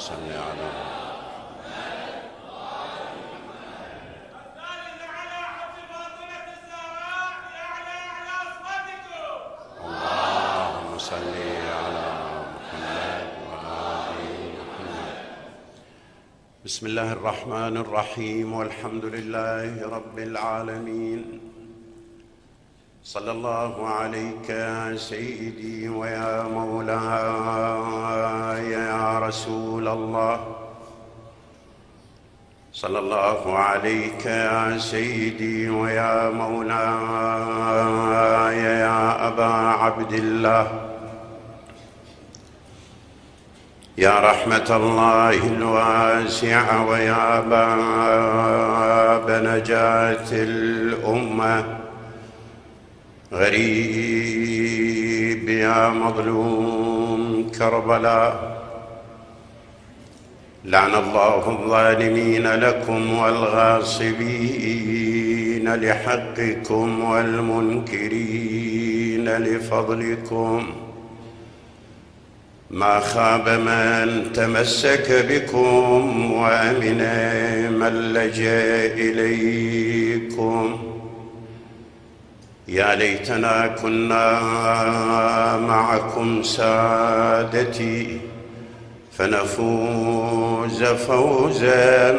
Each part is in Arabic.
صل على اللهم صل على محمد وآل محمد. بسم الله الرحمن الرحيم، والحمد لله رب العالمين. صلى الله عليك يا سيدي ويا مولاي يا رسول الله. صلى الله عليك يا سيدي ويا مولاي يا أبا عبد الله، يا رحمة الله الواسعة ويا باب نجاة الأمة، غريب يا مظلوم كربلاء. لعن الله الظالمين لكم والغاصبين لحقكم والمنكرين لفضلكم. ما خاب من تمسك بكم وأمن من لجأ إليكم. يا ليتنا كنا معكم سادتي فنفوز فوزا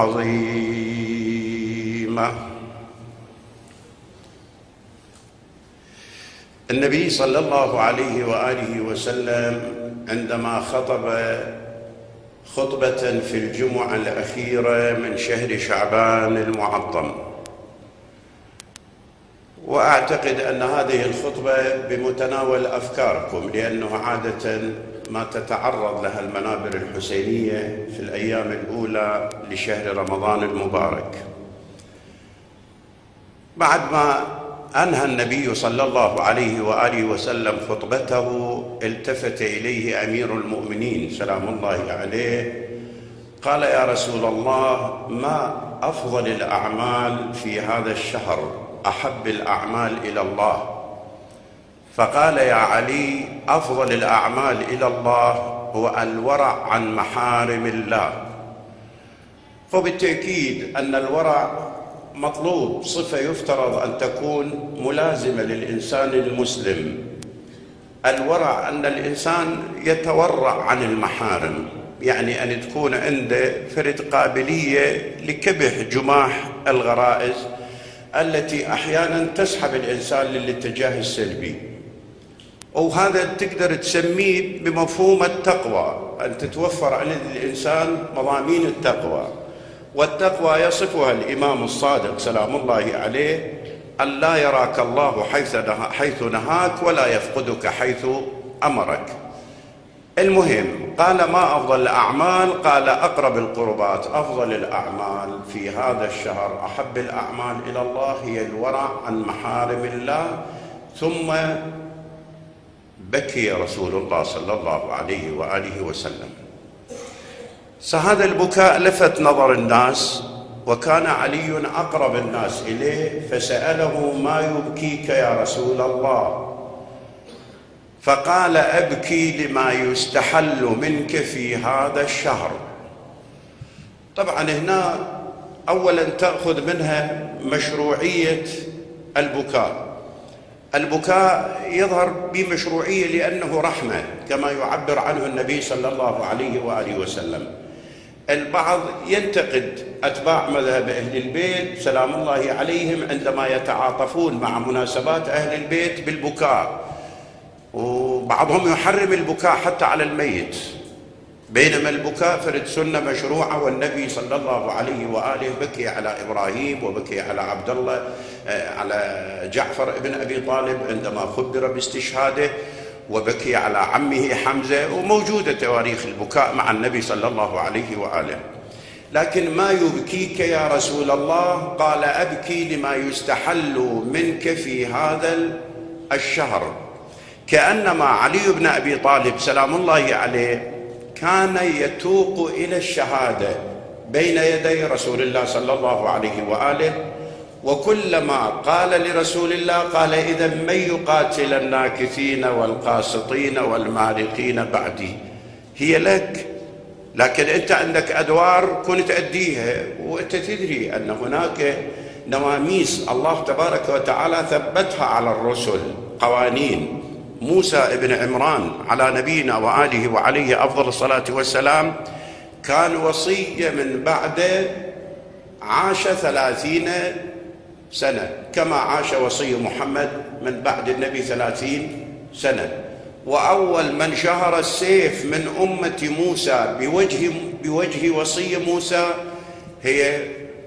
عظيما. النبي صلى الله عليه وآله وسلم عندما خطب خطبة في الجمعة الأخيرة من شهر شعبان المعظم، وأعتقد أن هذه الخطبة بمتناول أفكاركم، لأنه عادة ما تتعرض لها المنابر الحسينية في الأيام الأولى لشهر رمضان المبارك. بعد ما أنهى النبي صلى الله عليه وآله وسلم خطبته، التفت إليه أمير المؤمنين سلام الله عليه، قال: يا رسول الله، ما أفضل الأعمال في هذا الشهر، أحب الأعمال إلى الله؟ فقال: يا علي، أفضل الأعمال إلى الله هو الورع عن محارم الله. فبالتأكيد أن الورع مطلوب، صفة يفترض أن تكون ملازمة للإنسان المسلم. الورع أن الإنسان يتورع عن المحارم، يعني أن تكون عنده فرد قابلية لكبح جماح الغرائز التي أحيانا تسحب الإنسان للاتجاه السلبي. وهذا تقدر تسميه بمفهوم التقوى، أن تتوفر عند الإنسان مضامين التقوى. والتقوى يصفها الإمام الصادق سلام الله عليه: أن لا يراك الله حيث نهاك ولا يفقدك حيث أمرك. المهم، قال: ما أفضل الأعمال؟ قال: أقرب القربات. أفضل الأعمال في هذا الشهر، أحب الأعمال إلى الله هي الورع عن محارم الله. ثم بكي رسول الله صلى الله عليه وآله وسلم. هذا البكاء لفت نظر الناس، وكان علي أقرب الناس إليه، فسأله: ما يبكيك يا رسول الله؟ فقال: أبكي لما يستحل منك في هذا الشهر. طبعا هنا أولا تأخذ منها مشروعية البكاء. البكاء يظهر بمشروعية لأنه رحمة، كما يعبر عنه النبي صلى الله عليه وآله وسلم. البعض ينتقد أتباع مذهب أهل البيت سلام الله عليهم عندما يتعاطفون مع مناسبات أهل البيت بالبكاء، وبعضهم يحرم البكاء حتى على الميت، بينما البكاء فرد سنة مشروعة. والنبي صلى الله عليه وآله بكي على إبراهيم، وبكي على عبد الله، على جعفر ابن أبي طالب عندما خبر باستشهاده، وبكي على عمه حمزة، وموجودة تواريخ البكاء مع النبي صلى الله عليه وآله. لكن ما يبكيك يا رسول الله؟ قال: أبكي لما يستحل منك في هذا الشهر. كأنما علي بن أبي طالب سلام الله عليه كان يتوق إلى الشهادة بين يدي رسول الله صلى الله عليه وآله، وكلما قال لرسول الله قال: إذا من يقاتل الناكثين والقاسطين والمارقين بعدي؟ هي لك، لكن أنت عندك أدوار كنت تأديها، وأنت تدري أن هناك نواميس الله تبارك وتعالى ثبتها على الرسل، قوانين. موسى ابن عمران على نبينا وآله وعليه أفضل الصلاة والسلام كان وصي من بعده عاش 30 سنة، كما عاش وصي محمد من بعد النبي 30 سنة. وأول من شهر السيف من أمة موسى بوجه وصي موسى هي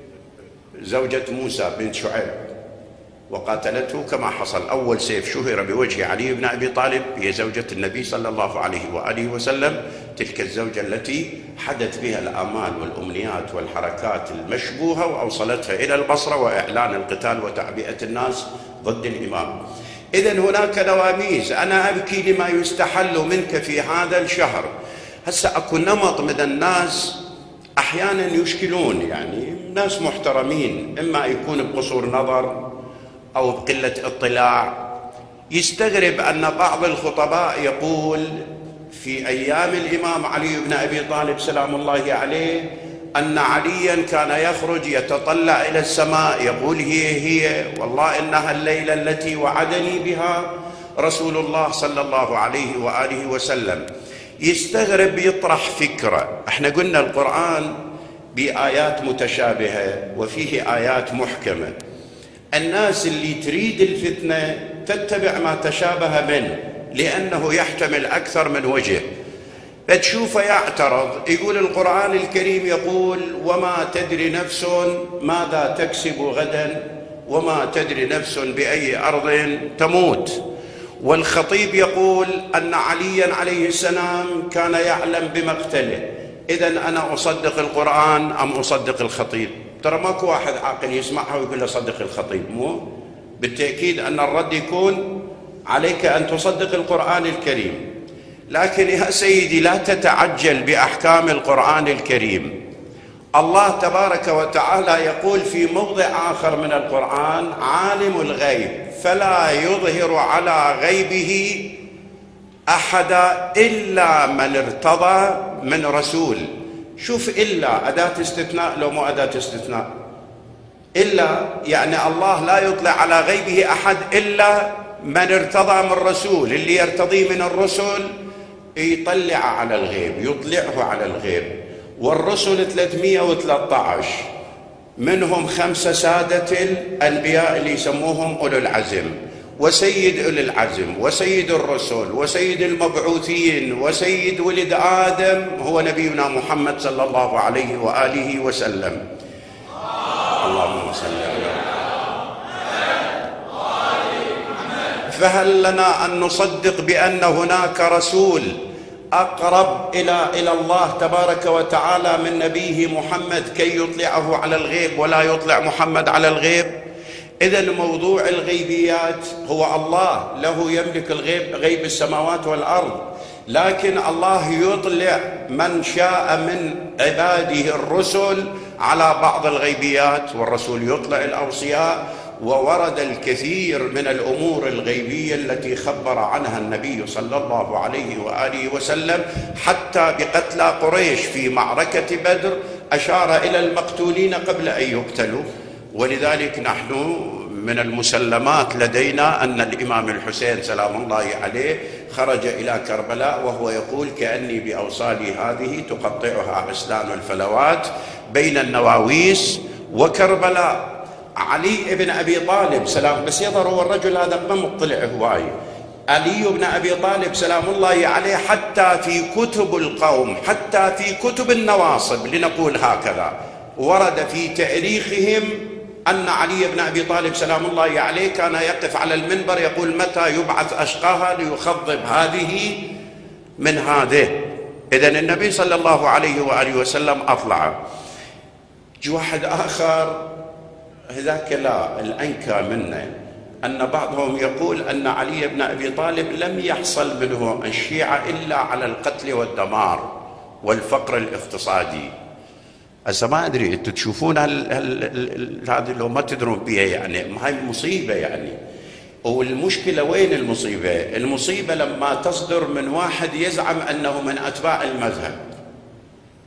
زوجة موسى بنت شعيب، وقاتلته كما حصل. أول سيف شهر بوجه علي بن أبي طالب هي زوجة النبي صلى الله عليه وآله وسلم، تلك الزوجة التي حدث بها الآمال والأمنيات والحركات المشبوهة وأوصلتها إلى البصرة وإعلان القتال وتعبئة الناس ضد الإمام. إذن هناك نواميس. أنا أبكي لما يستحل منك في هذا الشهر. هسه أكو نمط من الناس أحيانا يشكلون، يعني ناس محترمين، إما يكون بقصور نظر أو بقلة اطلاع. يستغرب أن بعض الخطباء يقول في أيام الإمام علي بن أبي طالب سلام الله عليه أن عليا كان يخرج يتطلع إلى السماء يقول هي والله إنها الليلة التي وعدني بها رسول الله صلى الله عليه وآله وسلم. يستغرب، يطرح فكرة. احنا قلنا القرآن بآيات متشابهة وفيه آيات محكمة. الناس اللي تريد الفتنة تتبع ما تشابه منه لأنه يحتمل أكثر من وجه، فتشوفه يعترض. يقول القرآن الكريم يقول وما تدري نفس ماذا تكسب غدا وما تدري نفس بأي أرض تموت. والخطيب يقول أن عليا عليه السلام كان يعلم بمقتله. إذن أنا أصدق القرآن أم أصدق الخطيب؟ ترى ماكو واحد عاقل يسمعها ويقول له صدق الخطيب، مو بالتأكيد أن الرد يكون عليك أن تصدق القرآن الكريم. لكن يا سيدي لا تتعجل بأحكام القرآن الكريم. الله تبارك وتعالى يقول في موضع آخر من القرآن عالم الغيب فلا يظهر على غيبه أحدا إلا من ارتضى من رسول. شوف، إلا أداة استثناء لو مو أداة استثناء؟ إلا يعني الله لا يطلع على غيبه أحد إلا من ارتضى من رسول. اللي يرتضي من الرسل يطلع على الغيب، يطلعه على الغيب. والرسل 313 منهم 5 سادة الأنبياء اللي يسموهم أولو العزم، وسيد أولي العزم وسيد الرسل وسيد المبعوثين وسيد ولد آدم هو نبينا محمد صلى الله عليه وآله وسلم. اللهم صل على فهل لنا أن نصدق بأن هناك رسول أقرب إلى الله تبارك وتعالى من نبيه محمد كي يطلعه على الغيب ولا يطلع محمد على الغيب؟ إذن موضوع الغيبيات هو الله له يملك الغيب، غيب السماوات والأرض، لكن الله يطلع من شاء من عباده الرسل على بعض الغيبيات، والرسول يطلع الأوصياء. وورد الكثير من الأمور الغيبية التي خبر عنها النبي صلى الله عليه وآله وسلم، حتى بقتلى قريش في معركة بدر أشار إلى المقتولين قبل أن يقتلوا. ولذلك نحن من المسلمات لدينا أن الإمام الحسين سلام الله عليه خرج إلى كربلاء وهو يقول كأني بأوصالي هذه تقطعها أسنان الفلوات بين النواويس وكربلاء. علي بن أبي طالب سلام، بس يظهر هو الرجل هذا ما مطلع هواي. علي بن أبي طالب سلام الله عليه حتى في كتب القوم، حتى في كتب النواصب لنقول هكذا، ورد في تاريخهم أن علي بن أبي طالب سلام الله عليه كان يقف على المنبر يقول متى يبعث أشقاها ليخضب هذه من هذه. إذن النبي صلى الله عليه وآله وسلم أطلع. واحد آخر هذاك لا الأنكى منه أن بعضهم يقول أن علي بن أبي طالب لم يحصل منه الشيعة إلا على القتل والدمار والفقر الاقتصادي. هسه ما أدري أنتم تشوفون هذه لو ما تدرون بها، يعني هاي مصيبة يعني. والمشكلة وين المصيبة؟ المصيبة لما تصدر من واحد يزعم أنه من أتباع المذهب.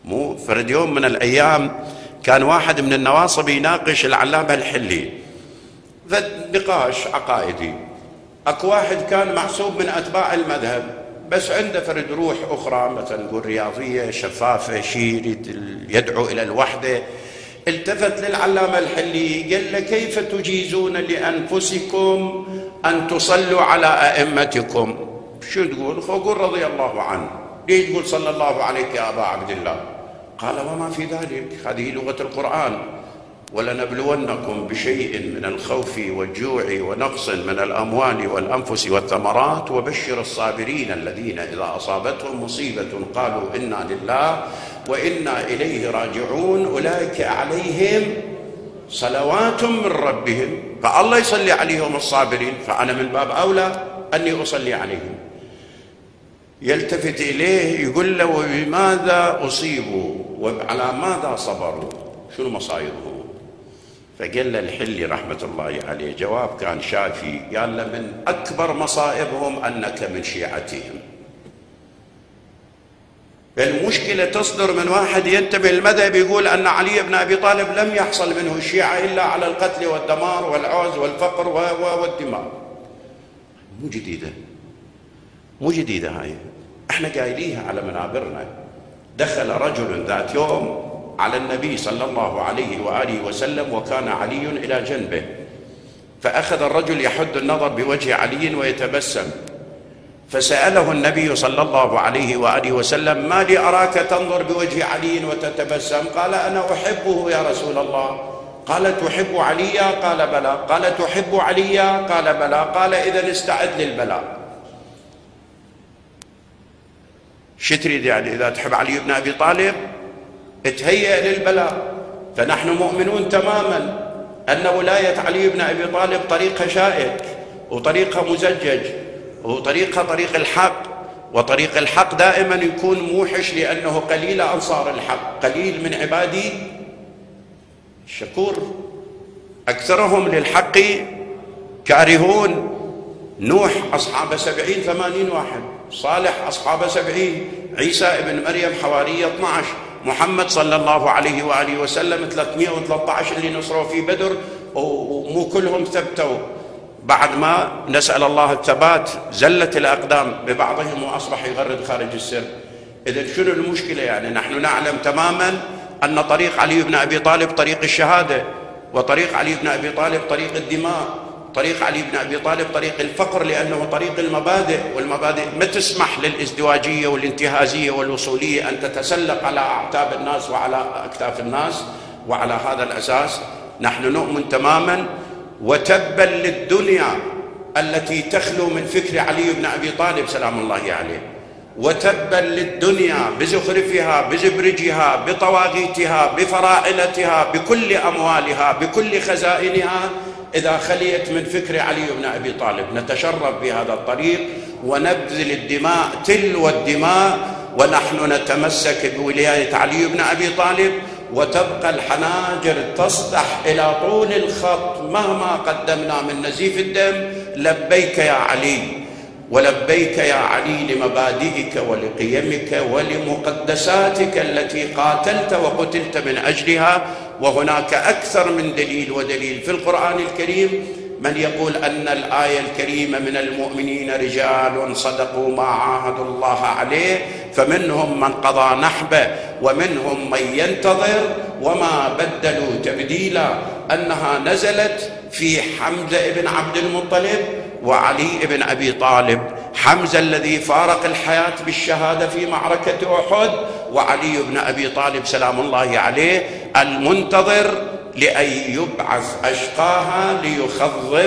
مو فرد يوم من الأيام كان واحد من النواصب يناقش العلامة الحلي فنقاش عقائدي. اكو واحد كان محسوب من أتباع المذهب بس عنده فرد روح أخرى مثلا نقول رياضية شفافة شيء يدعو إلى الوحدة. التفت للعلامة الحلي قال له كيف تجيزون لأنفسكم أن تصلوا على أئمتكم؟ شو تقول؟ فقل رضي الله عنه. ليه تقول صلى الله عليك يا أبا عبد الله؟ قال وما في ذلك، هذه لغة القرآن. ولنبلونكم بشيء من الخوف والجوع ونقص من الأموال والأنفس والثمرات وبشر الصابرين الذين إذا أصابتهم مصيبة قالوا إنا لله وإنا إليه راجعون أولئك عليهم صلوات من ربهم. فالله يصلي عليهم الصابرين، فأنا من باب أولى أني أصلي عليهم. يلتفت إليه يقول له وبماذا أصيبوا وعلى ماذا صبروا؟ شنو مصايبهم؟ فقال له الحلي رحمة الله عليه جواب كان شافي، قال له من أكبر مصائبهم أنك من شيعتهم. المشكلة تصدر من واحد ينتمي للمذهب يقول أن علي بن أبي طالب لم يحصل منه الشيعة إلا على القتل والدمار والعوز والفقر والدماء. مو جديدة هاي، احنا قايليها على منابرنا. دخل رجل ذات يوم على النبي صلى الله عليه وآله وسلم وكان علي إلى جنبه، فأخذ الرجل يحد النظر بوجه علي ويتبسم، فسأله النبي صلى الله عليه وآله وسلم ما لي أراك تنظر بوجه علي وتتبسم؟ قال أنا أحبه يا رسول الله. قال تحب عليا؟ قال بلى. قال تحب عليا؟ قال بلى. قال إذن استعد للبلاء. شو تريد يعني؟ إذا تحب علي بن أبي طالب اتهيأ للبلاء. فنحن مؤمنون تماما أن ولاية علي بن أبي طالب طريقة شائك وطريقة مزجج وطريق الحق، وطريق الحق دائما يكون موحش لأنه قليل أنصار الحق، قليل من عبادي الشكور، أكثرهم للحق كارهون. نوح أصحاب 70-80 واحد، صالح أصحاب 70، عيسى ابن مريم حواري 12، محمد صلى الله عليه وآله وسلم 313 اللي نصروا في بدر، ومو كلهم ثبتوا. بعد ما نسأل الله الثبات زلت الأقدام ببعضهم وأصبح يغرد خارج السر. إذن شنو المشكلة يعني؟ نحن نعلم تماما أن طريق علي بن أبي طالب طريق الشهادة، وطريق علي بن أبي طالب طريق الدماء، طريق علي بن أبي طالب طريق الفقر، لأنه طريق المبادئ، والمبادئ ما تسمح للازدواجية والانتهازية والوصولية أن تتسلق على أعتاب الناس وعلى أكتاف الناس. وعلى هذا الأساس نحن نؤمن تماما، وتبا للدنيا التي تخلو من فكر علي بن أبي طالب سلام الله عليه، وتبا للدنيا بزخرفها بزبرجها بطواغيتها بفراعنتها بكل أموالها بكل خزائنها إذا خليت من فكر علي بن أبي طالب. نتشرف بهذا الطريق ونبذل الدماء تلو الدماء، ونحن نتمسك بولاية علي بن أبي طالب، وتبقى الحناجر تصدح إلى طول الخط مهما قدمنا من نزيف الدم. لبيك يا علي، ولبيك يا علي لمبادئك ولقيمك ولمقدساتك التي قاتلت وقتلت من أجلها. وهناك أكثر من دليل ودليل في القرآن الكريم من يقول أن الآية الكريمة من المؤمنين رجال صدقوا ما عاهدوا الله عليه فمنهم من قضى نحبه ومنهم من ينتظر وما بدلوا تبديلا، أنها نزلت في حمزة بن عبد المطلب وعلي بن أبي طالب. حمزة الذي فارق الحياة بالشهادة في معركة أحد، وعلي بن أبي طالب سلام الله عليه المنتظر لأن يبعث أشقاها ليخضب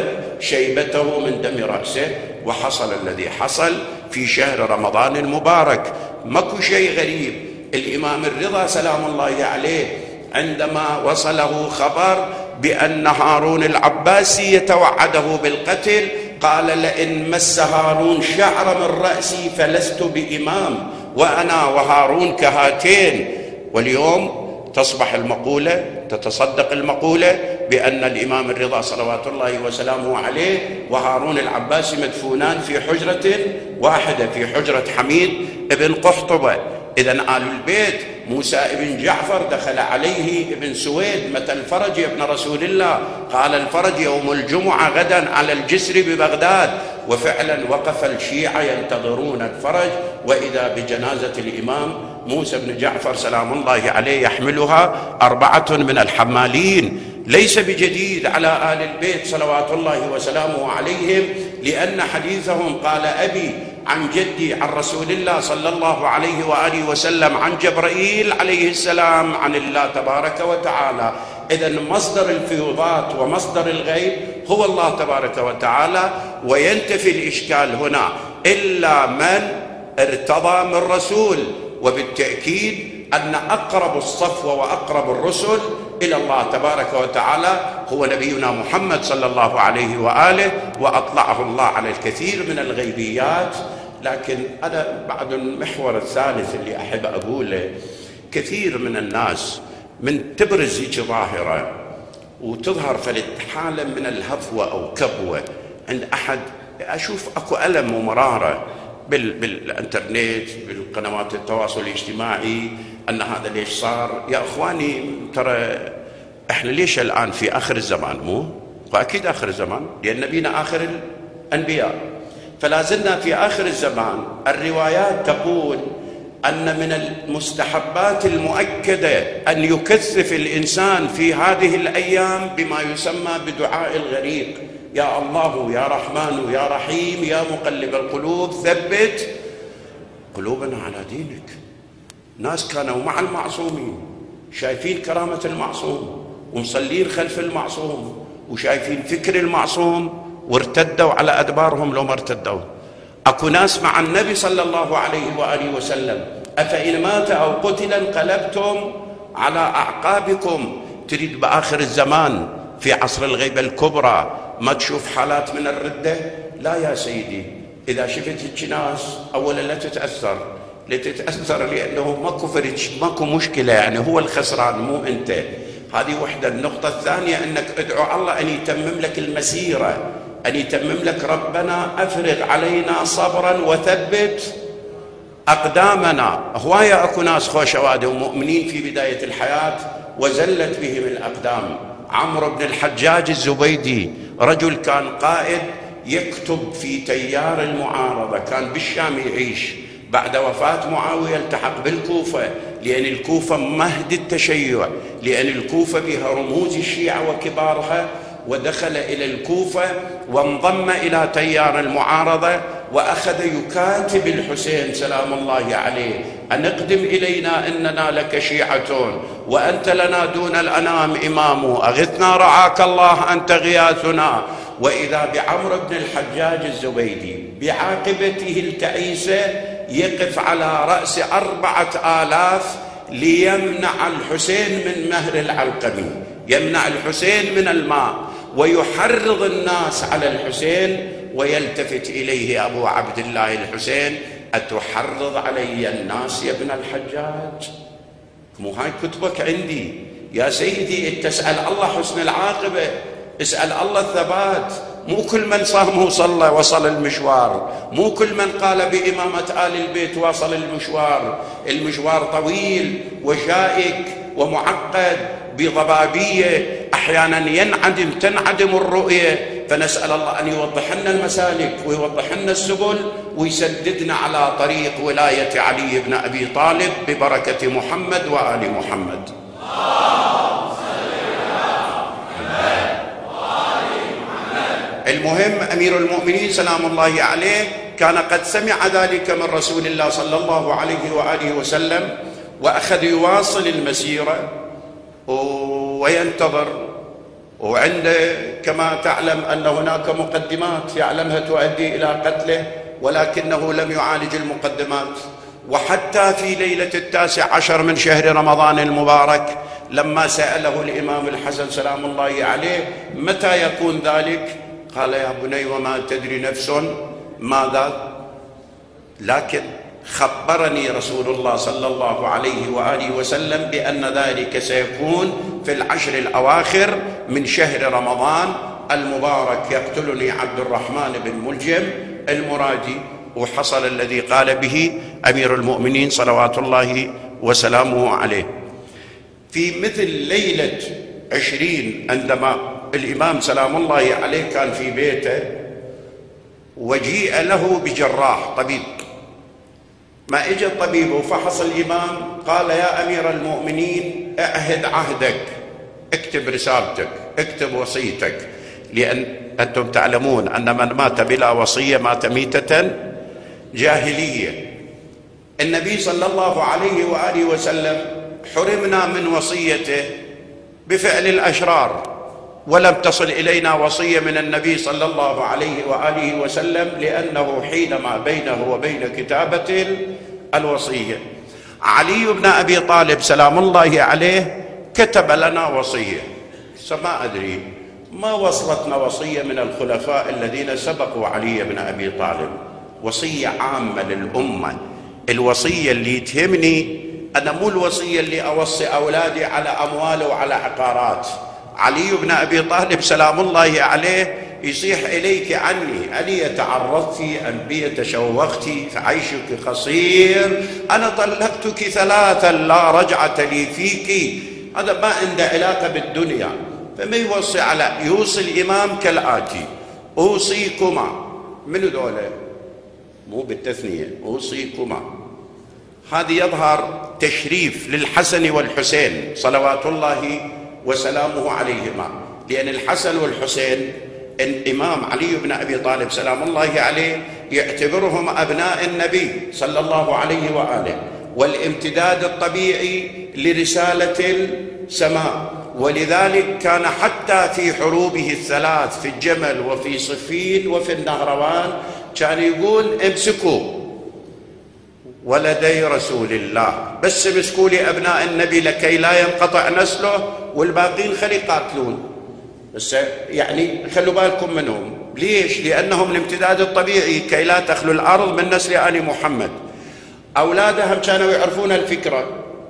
شيبته من دم رأسه. وحصل الذي حصل في شهر رمضان المبارك. ماكو شيء غريب. الإمام الرضا سلام الله عليه عندما وصله خبر بأن هارون العباسي يتوعده بالقتل قال لئن مس هارون شعر من رأسي فلست بإمام، وأنا وهارون كهاتين. واليوم تصبح المقولة، تتصدق المقولة بأن الإمام الرضا صلوات الله وسلامه عليه وهارون العباسي مدفونان في حجرة واحدة، في حجرة حميد ابن قحطبة. إذن آل البيت موسى ابن جعفر دخل عليه ابن سويد: متى الفرج يا ابن رسول الله؟ قال: الفرج يوم الجمعة غدا على الجسر ببغداد. وفعلا وقف الشيعة ينتظرون الفرج، وإذا بجنازة الإمام موسى بن جعفر سلام الله عليه يحملها 4 من الحمالين. ليس بجديد على آل البيت صلوات الله وسلامه عليهم، لأن حديثهم قال أبي عن جدي عن رسول الله صلى الله عليه وآله وسلم عن جبرائيل عليه السلام عن الله تبارك وتعالى. إذن مصدر الفيوضات ومصدر الغيب هو الله تبارك وتعالى. وينتفي الإشكال هنا إلا من ارتضى من رسول، وبالتأكيد أن أقرب الصفوة وأقرب الرسل إلى الله تبارك وتعالى هو نبينا محمد صلى الله عليه وآله، وأطلعه الله على الكثير من الغيبيات. لكن أنا بعد المحور الثالث اللي أحب أقوله، كثير من الناس من تبرز هيك ظاهرة وتظهر فلت حالة من الهفوة أو كبوة عند أحد، أشوف أكو ألم ومرارة بالإنترنت بالقنوات التواصل الاجتماعي أن هذا ليش صار. يا أخواني ترى إحنا ليش الآن في آخر الزمان؟ مو وأكيد آخر الزمان لأن نبينا آخر الأنبياء، فلازلنا في آخر الزمان. الروايات تقول أن من المستحبات المؤكدة أن يكثف الإنسان في هذه الأيام بما يسمى بدعاء الغريق: يا الله يا رحمن يا رحيم يا مقلب القلوب ثبت قلوبنا على دينك. ناس كانوا مع المعصومين شايفين كرامة المعصوم ومصلين خلف المعصوم وشايفين فكر المعصوم وارتدوا على أدبارهم لو ما ارتدوا. أكو ناس مع النبي صلى الله عليه وآله وسلم: أفإن مات أو قتل انقلبتم على أعقابكم. تريد بآخر الزمان في عصر الغيبة الكبرى ما تشوف حالات من الردة؟ لا يا سيدي، إذا شفت هيك ناس أولا لا تتأثر، لأنه ماكو فرج ماكو مشكلة، يعني هو الخسران مو أنت. هذه وحدة. النقطة الثانية أنك ادعو الله أن يتمم لك المسيرة، أن يتمم لك: ربنا أفرغ علينا صبرا وثبت أقدامنا. هواية أكو ناس خوشوادة ومؤمنين في بداية الحياة وزلت بهم الأقدام. عمرو بن الحجاج الزبيدي رجل كان قائد يكتب في تيار المعارضة، كان بالشام يعيش. بعد وفاة معاوية التحق بالكوفة، لأن الكوفة مهد التشيع، لأن الكوفة بها رموز الشيعة وكبارها، ودخل إلى الكوفة وانضم إلى تيار المعارضة وأخذ يكاتب الحسين سلام الله عليه: أن اقدم إلينا إننا لك شيعة وأنت لنا دون الأنام إمام، أغثنا رعاك الله أنت غياثنا. وإذا بعمرو بن الحجاج الزبيدي بعاقبته التعيسة يقف على رأس 4000 ليمنع الحسين من مهر العلقمي، يمنع الحسين من الماء ويحرض الناس على الحسين. ويلتفت إليه أبو عبد الله الحسين: أتحرض علي الناس يا ابن الحجاج؟ مو هاي كتبك عندي يا سيدي. تسأل الله حسن العاقبة، اسأل الله الثبات. مو كل من صام وصلى وصل المشوار، مو كل من قال بإمامة آل البيت وصل المشوار. المشوار طويل وشائك ومعقد بضبابية، أحيانا تنعدم الرؤية. فنسأل الله أن يوضح لنا المسالك ويوضح لنا السبل ويسددنا على طريق ولاية علي بن أبي طالب ببركة محمد وآل محمد. المهم أمير المؤمنين سلام الله عليه كان قد سمع ذلك من رسول الله صلى الله عليه وآله وسلم، وأخذ يواصل المسيرة وينتظر. وعنده كما تعلم أن هناك مقدمات يعلمها تؤدي إلى قتله، ولكنه لم يعالج المقدمات. وحتى في ليلة 19 من شهر رمضان المبارك لما سأله الإمام الحسن سلام الله عليه: متى يكون ذلك؟ قال: يا بني وما تدري نفس ماذا. لكن خبرني رسول الله صلى الله عليه وآله وسلم بأن ذلك سيكون في العشر الأواخر من شهر رمضان المبارك. يقتلني عبد الرحمن بن ملجم المرادي. وحصل الذي قال به أمير المؤمنين صلوات الله وسلامه عليه. في مثل ليلة 20 عندما الإمام سلام الله عليه كان في بيته وجيء له بجراح طبيب، ما اجى الطبيب وفحص الإمام قال يا أمير المؤمنين اعهد عهدك، اكتب رسالتك، اكتب وصيتك، لأن أنتم تعلمون أن من مات بلا وصية مات ميتة جاهلية. النبي صلى الله عليه وآله وسلم حرمنا من وصيته بفعل الأشرار، ولم تصل إلينا وصية من النبي صلى الله عليه وآله وسلم لأنه حينما بينه وبين كتابة الوصية. علي بن أبي طالب سلام الله عليه كتب لنا وصية، ما أدري ما وصلتنا وصية من الخلفاء الذين سبقوا علي بن أبي طالب، وصية عامة للأمة. الوصية اللي تهمني أنا مو الوصية اللي أوصي أولادي على أموال وعلى عقارات. علي بن أبي طالب سلام الله عليه يصيح إليك عني علي تعرضت أنبي تشوقت فعيشك قصير، أنا طلقتك 3 لا رجعة لي فيك. هذا ما عنده علاقة بالدنيا. فما يوصي على يوصي الإمام كالآتي: أوصيكما، من دولة مو بالتثنية، أوصيكما. هذه يظهر تشريف للحسن والحسين صلوات الله وسلامه عليهما، لأن الحسن والحسين الإمام علي بن أبي طالب سلام الله عليه يعتبرهم أبناء النبي صلى الله عليه وآله، والامتداد الطبيعي لرسالة السماء. ولذلك كان حتى في حروبه الثلاث في الجمل وفي صفين وفي النهروان كان يقول امسكوا ولدي رسول الله، بس امسكوا لي أبناء النبي لكي لا ينقطع نسله، والباقين خلي يقاتلون، بس يعني خلوا بالكم منهم. ليش؟ لأنهم الامتداد الطبيعي كي لا تخلو الأرض من نسل آل محمد. أولادهم كانوا يعرفون الفكرة.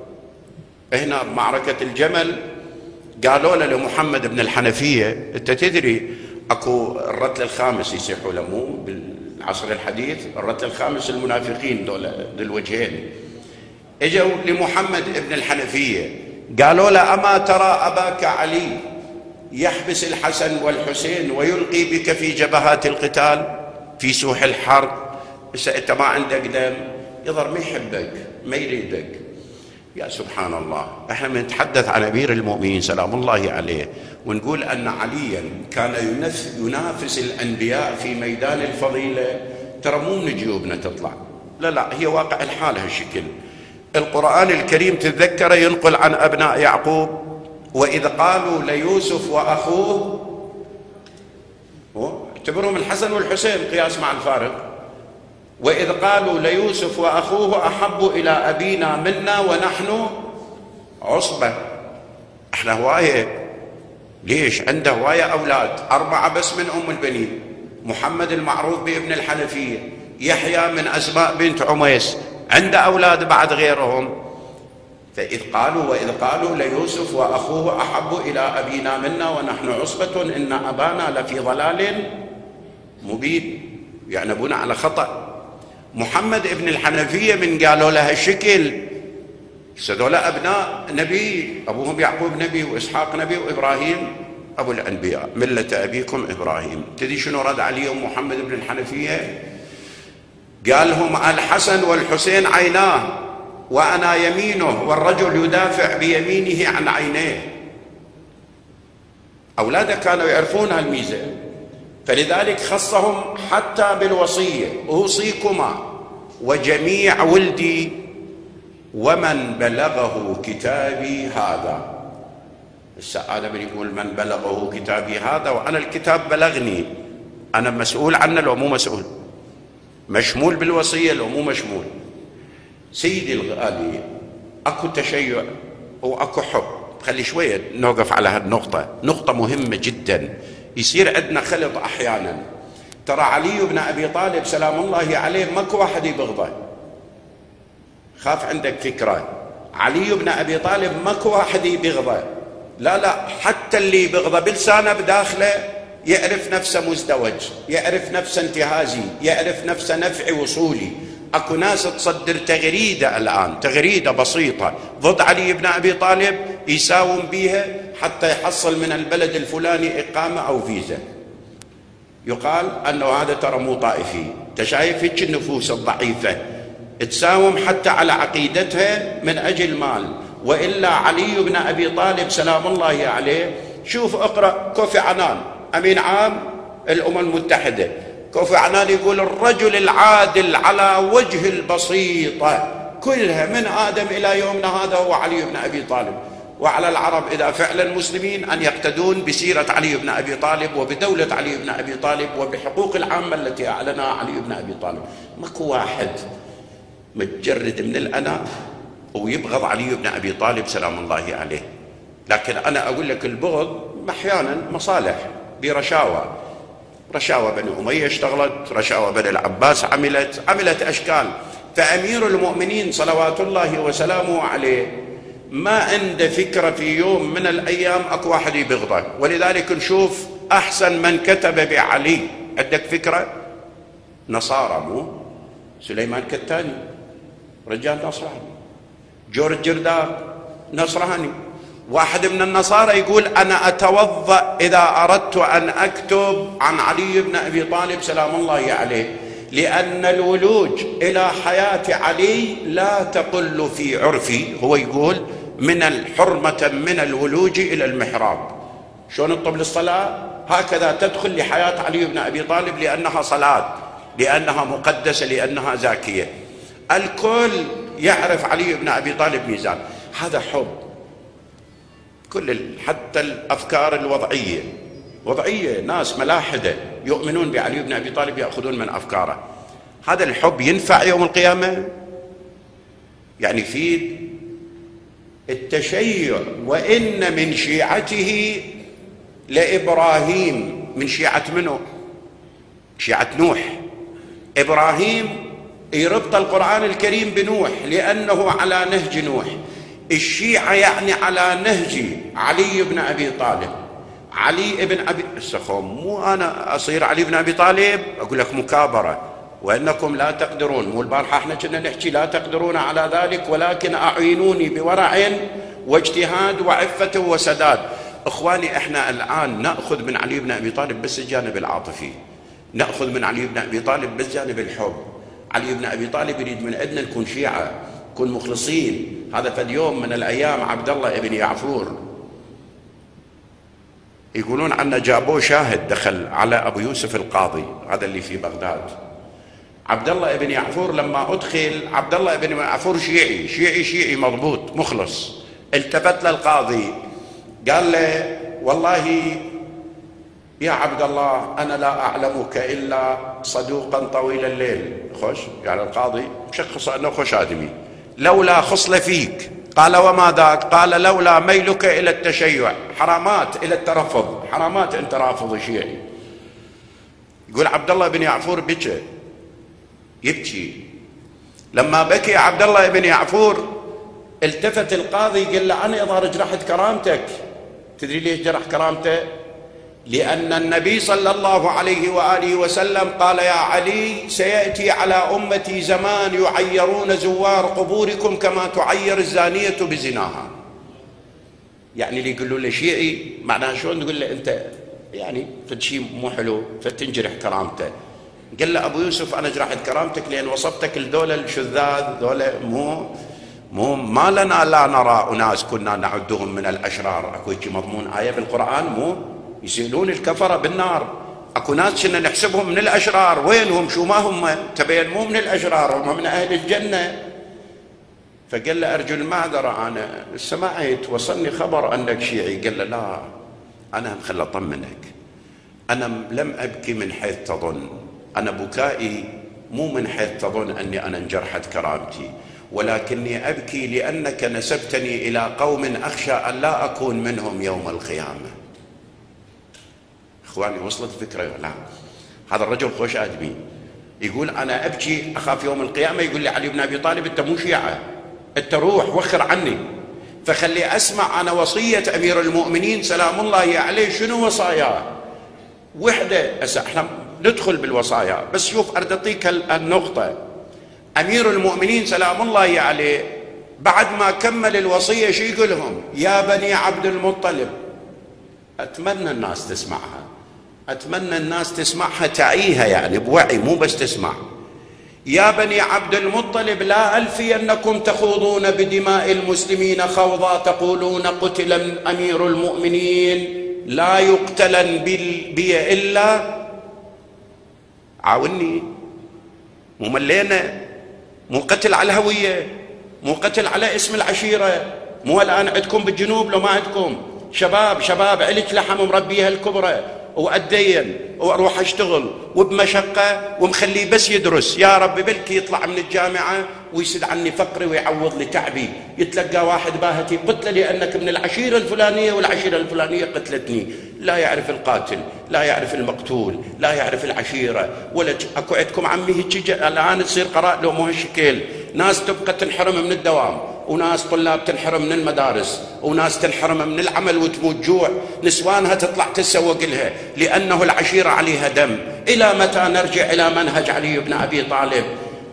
هنا بمعركة الجمل قالوا له لمحمد بن الحنفية: أنت تدري أكو الرتل الخامس يسيحوا له مو بالعصر الحديث، الرتل الخامس المنافقين دول ذو الوجهين. اجوا لمحمد بن الحنفية قالوا له: أما ترى أباك علي يحبس الحسن والحسين ويلقي بك في جبهات القتال في سوح الحرب؟ أنت ما عندك دم، يظهر ما يحبك ما يريدك. يا سبحان الله، احنا بنتحدث عن أمير المؤمنين سلام الله عليه ونقول أن عليا كان ينافس الأنبياء في ميدان الفضيلة. ترى مو من جيوبنا تطلع، لا هي واقع الحال هالشكل. القرآن الكريم تتذكر ينقل عن أبناء يعقوب: وإذ قالوا ليوسف وأخوه، اعتبرهم الحسن والحسين قياس مع الفارق، وإذ قالوا ليوسف وأخوه أحب إلى أبينا منا ونحن عصبة. احنا هواية. ليش؟ عنده هواية أولاد، 4 بس من أم البنين: محمد المعروف بابن الحنفية، يحيى من أسماء بنت عميس، عنده أولاد بعد غيرهم. فإذ قالوا وإذ قالوا ليوسف وأخوه أحب إلى أبينا منا ونحن عصبة إن أبانا لفي ضلال مبين، يعني أبونا على خطأ. محمد ابن الحنفية من قالوا لها الشكل، هذول أبناء نبي، أبوهم يعقوب نبي وإسحاق نبي وإبراهيم أبو الأنبياء، ملة أبيكم إبراهيم. تدري شنو رد عليهم محمد بن الحنفية؟ قال لهم: الحسن والحسين عيناه وأنا يمينه، والرجل يدافع بيمينه عن عينيه. أولاده كانوا يعرفون هالميزة، فلذلك خصهم حتى بالوصية: أوصيكما وجميع ولدي ومن بلغه كتابي هذا. السؤال من يقول من بلغه كتابي هذا، وأنا الكتاب بلغني، أنا مسؤول عنه لو مو مسؤول؟ مشمول بالوصية لو مو مشمول؟ سيدي الغالي، أكو تشيع وأكو حب. خلي شوية نوقف على هالنقطة، نقطة مهمة جدا. يصير عندنا خلط أحيانا. ترى علي بن أبي طالب سلام الله عليه ماكو واحد يبغضه. خاف عندك فكرة، علي بن أبي طالب ماكو واحد يبغضه، لا حتى اللي يبغضه بلسانه بداخله يعرف نفسه مزدوج، يعرف نفسه انتهازي، يعرف نفسه نفعي وصولي. اكو ناس تصدر تغريدة الآن، تغريدة بسيطة ضد علي بن أبي طالب يساوم بيها حتى يحصل من البلد الفلاني إقامة أو فيزا، يقال أنه هذا ترى مو طائفي. تشايف هيك النفوس الضعيفة تساوم حتى على عقيدتها من أجل مال. وإلا علي بن أبي طالب سلام الله عليه، شوف اقرأ كوفي عنان أمين عام الأمم المتحدة، كوفي عنان يقول الرجل العادل على وجه البسيطة كلها من آدم إلى يومنا هذا هو علي بن أبي طالب. وعلى العرب إذا فعلا مسلمين أن يقتدون بسيرة علي بن أبي طالب وبدولة علي بن أبي طالب وبحقوق العامة التي أعلنها علي بن أبي طالب. ماكو واحد متجرد من الأنا ويبغض علي بن أبي طالب سلام الله عليه. لكن أنا أقول لك البغض أحيانا مصالح برشاوى، رشاوى بني أمية اشتغلت، رشاوى بني العباس عملت أشكال. فأمير المؤمنين صلوات الله وسلامه عليه ما عنده فكرة في يوم من الأيام أكو واحد يبغضه. ولذلك نشوف أحسن من كتب بعلي، عندك فكرة؟ نصارى، مو سليمان كتاني رجال نصراني، جورج جرداق نصراني. واحد من النصارى يقول أنا أتوضأ إذا أردت أن أكتب عن علي بن أبي طالب سلام الله عليه، لأن الولوج إلى حياة علي لا تقل في عرفي، هو يقول من الحرمة من الولوج إلى المحراب. شلون نطلب للصلاة؟ هكذا تدخل لحياة علي بن أبي طالب، لأنها صلاة، لأنها مقدسة، لأنها زاكية. الكل يعرف علي بن أبي طالب ميزان. هذا حب. حتى الأفكار الوضعية ناس ملاحدة يؤمنون بعلي بن أبي طالب يأخذون من أفكاره. هذا الحب ينفع يوم القيامة؟ يعني في التشيع، وإن من شيعته لإبراهيم. من شيعة منه؟ شيعة نوح. إبراهيم يربط القرآن الكريم بنوح لأنه على نهج نوح. الشيعة يعني على نهج علي بن أبي طالب. علي بن أبي السخوم، مو أنا أصير علي بن أبي طالب أقول لك مكابرة وإنكم لا تقدرون. مو البارحة احنا كنا نحكي لا تقدرون على ذلك، ولكن أعينوني بورع واجتهاد وعفة وسداد. إخواني احنا الآن نأخذ من علي بن أبي طالب بس الجانب العاطفي، نأخذ من علي بن أبي طالب بس جانب الحب. علي بن أبي طالب يريد من عندنا نكون شيعة، نكون مخلصين. هذا فد يوم من الأيام عبد الله بن يعفور يقولون عنه جابوه شاهد دخل على أبو يوسف القاضي، هذا اللي في بغداد. عبد الله بن يعفور لما أدخل، عبد الله بن يعفور شيعي مضبوط مخلص، التفت للقاضي قال له والله يا عبد الله أنا لا أعلمك إلا صدوقا طويل الليل. خوش يعني القاضي مشخص أنه خوش آدمي، لولا خصلة فيك. قال وما ذاك؟ قال لولا ميلك إلى التشيع، حرامات إلى الترفض، حرامات أنت رافض شيعي. يقول عبد الله بن يعفور بكى، يبكي. لما بكي عبد الله بن يعفور التفت القاضي قال له أنا إذا جرحت كرامتك، تدري ليش جرح كرامته؟ لأن النبي صلى الله عليه وآله وسلم قال يا علي سيأتي على أمتي زمان يعيرون زوار قبوركم كما تعير الزانية بزناها. يعني اللي يقولوا له شيعي معناها شلون تقول له أنت يعني فد شيء مو حلو فتنجرح كرامته. قال له أبو يوسف أنا جرحت كرامتك لأن وصفتك لدولة الشذاذ، دولة ما لنا لا نرى أناس كنا نعدهم من الأشرار. أكو مضمون آية بالقرآن مو يسيلون الكفرة بالنار. أكو ناس كنا نحسبهم من الأشرار، وينهم؟ شو ما هم؟ تبين مو من الأشرار، هم من أهل الجنة. فقال له أرجو المعذرة، أنا سمعت وصلني خبر أنك شيعي. قال له لا أنا خل أطمنك، أنا لم أبكي من حيث تظن، أنا بكائي مو من حيث تظن أني أنا انجرحت كرامتي، ولكني أبكي لأنك نسبتني إلى قوم أخشى أن لا أكون منهم يوم القيامة. إخواني وصلت الفكرة؟ لا، هذا الرجل خوش آدمي يقول أنا أبكي أخاف يوم القيامة. يقول لي علي بن أبي طالب أنت مو شيعة، أنت روح وخر عني، فخلي أسمع أنا وصية أمير المؤمنين سلام الله عليه. شنو وصاياه؟ وحدة. احنا ندخل بالوصايا بس شوف أريد أعطيك النقطة. أمير المؤمنين سلام الله عليه بعد ما كمل الوصية شو يقول لهم؟ يا بني عبد المطلب. أتمنى الناس تسمعها، أتمنى الناس تسمعها تعيها يعني بوعي، مو بس تسمع. يا بني عبد المطلب لا ألفينكم تخوضون بدماء المسلمين خوضا تقولون قتل أمير المؤمنين لا يقتلن بي إلا، عاوني، مو ملينا، مو قتل على الهوية، مو قتل على اسم العشيرة. مو الآن عندكم بالجنوب لو ما عندكم شباب علك لحم مربيها الكبرى وأدين وأروح أشتغل وبمشقة ومخليه بس يدرس، يا ربي بلكي يطلع من الجامعة ويسد عني فقري ويعوض لي تعبي. يتلقى واحد باهتي قتل لأنك من العشيرة الفلانية والعشيرة الفلانية قتلتني. لا يعرف القاتل، لا يعرف المقتول، لا يعرف العشيرة. ولا أكو عندكم عمي هيك الآن تصير قراء لو مو هالشكل. ناس تبقى تنحرم من الدوام، وناس طلاب تنحرم من المدارس، وناس تنحرم من العمل وتموت جوع، نسوانها تطلع تسوق لها لأنه العشيرة عليها دم. إلى متى نرجع إلى منهج علي بن أبي طالب؟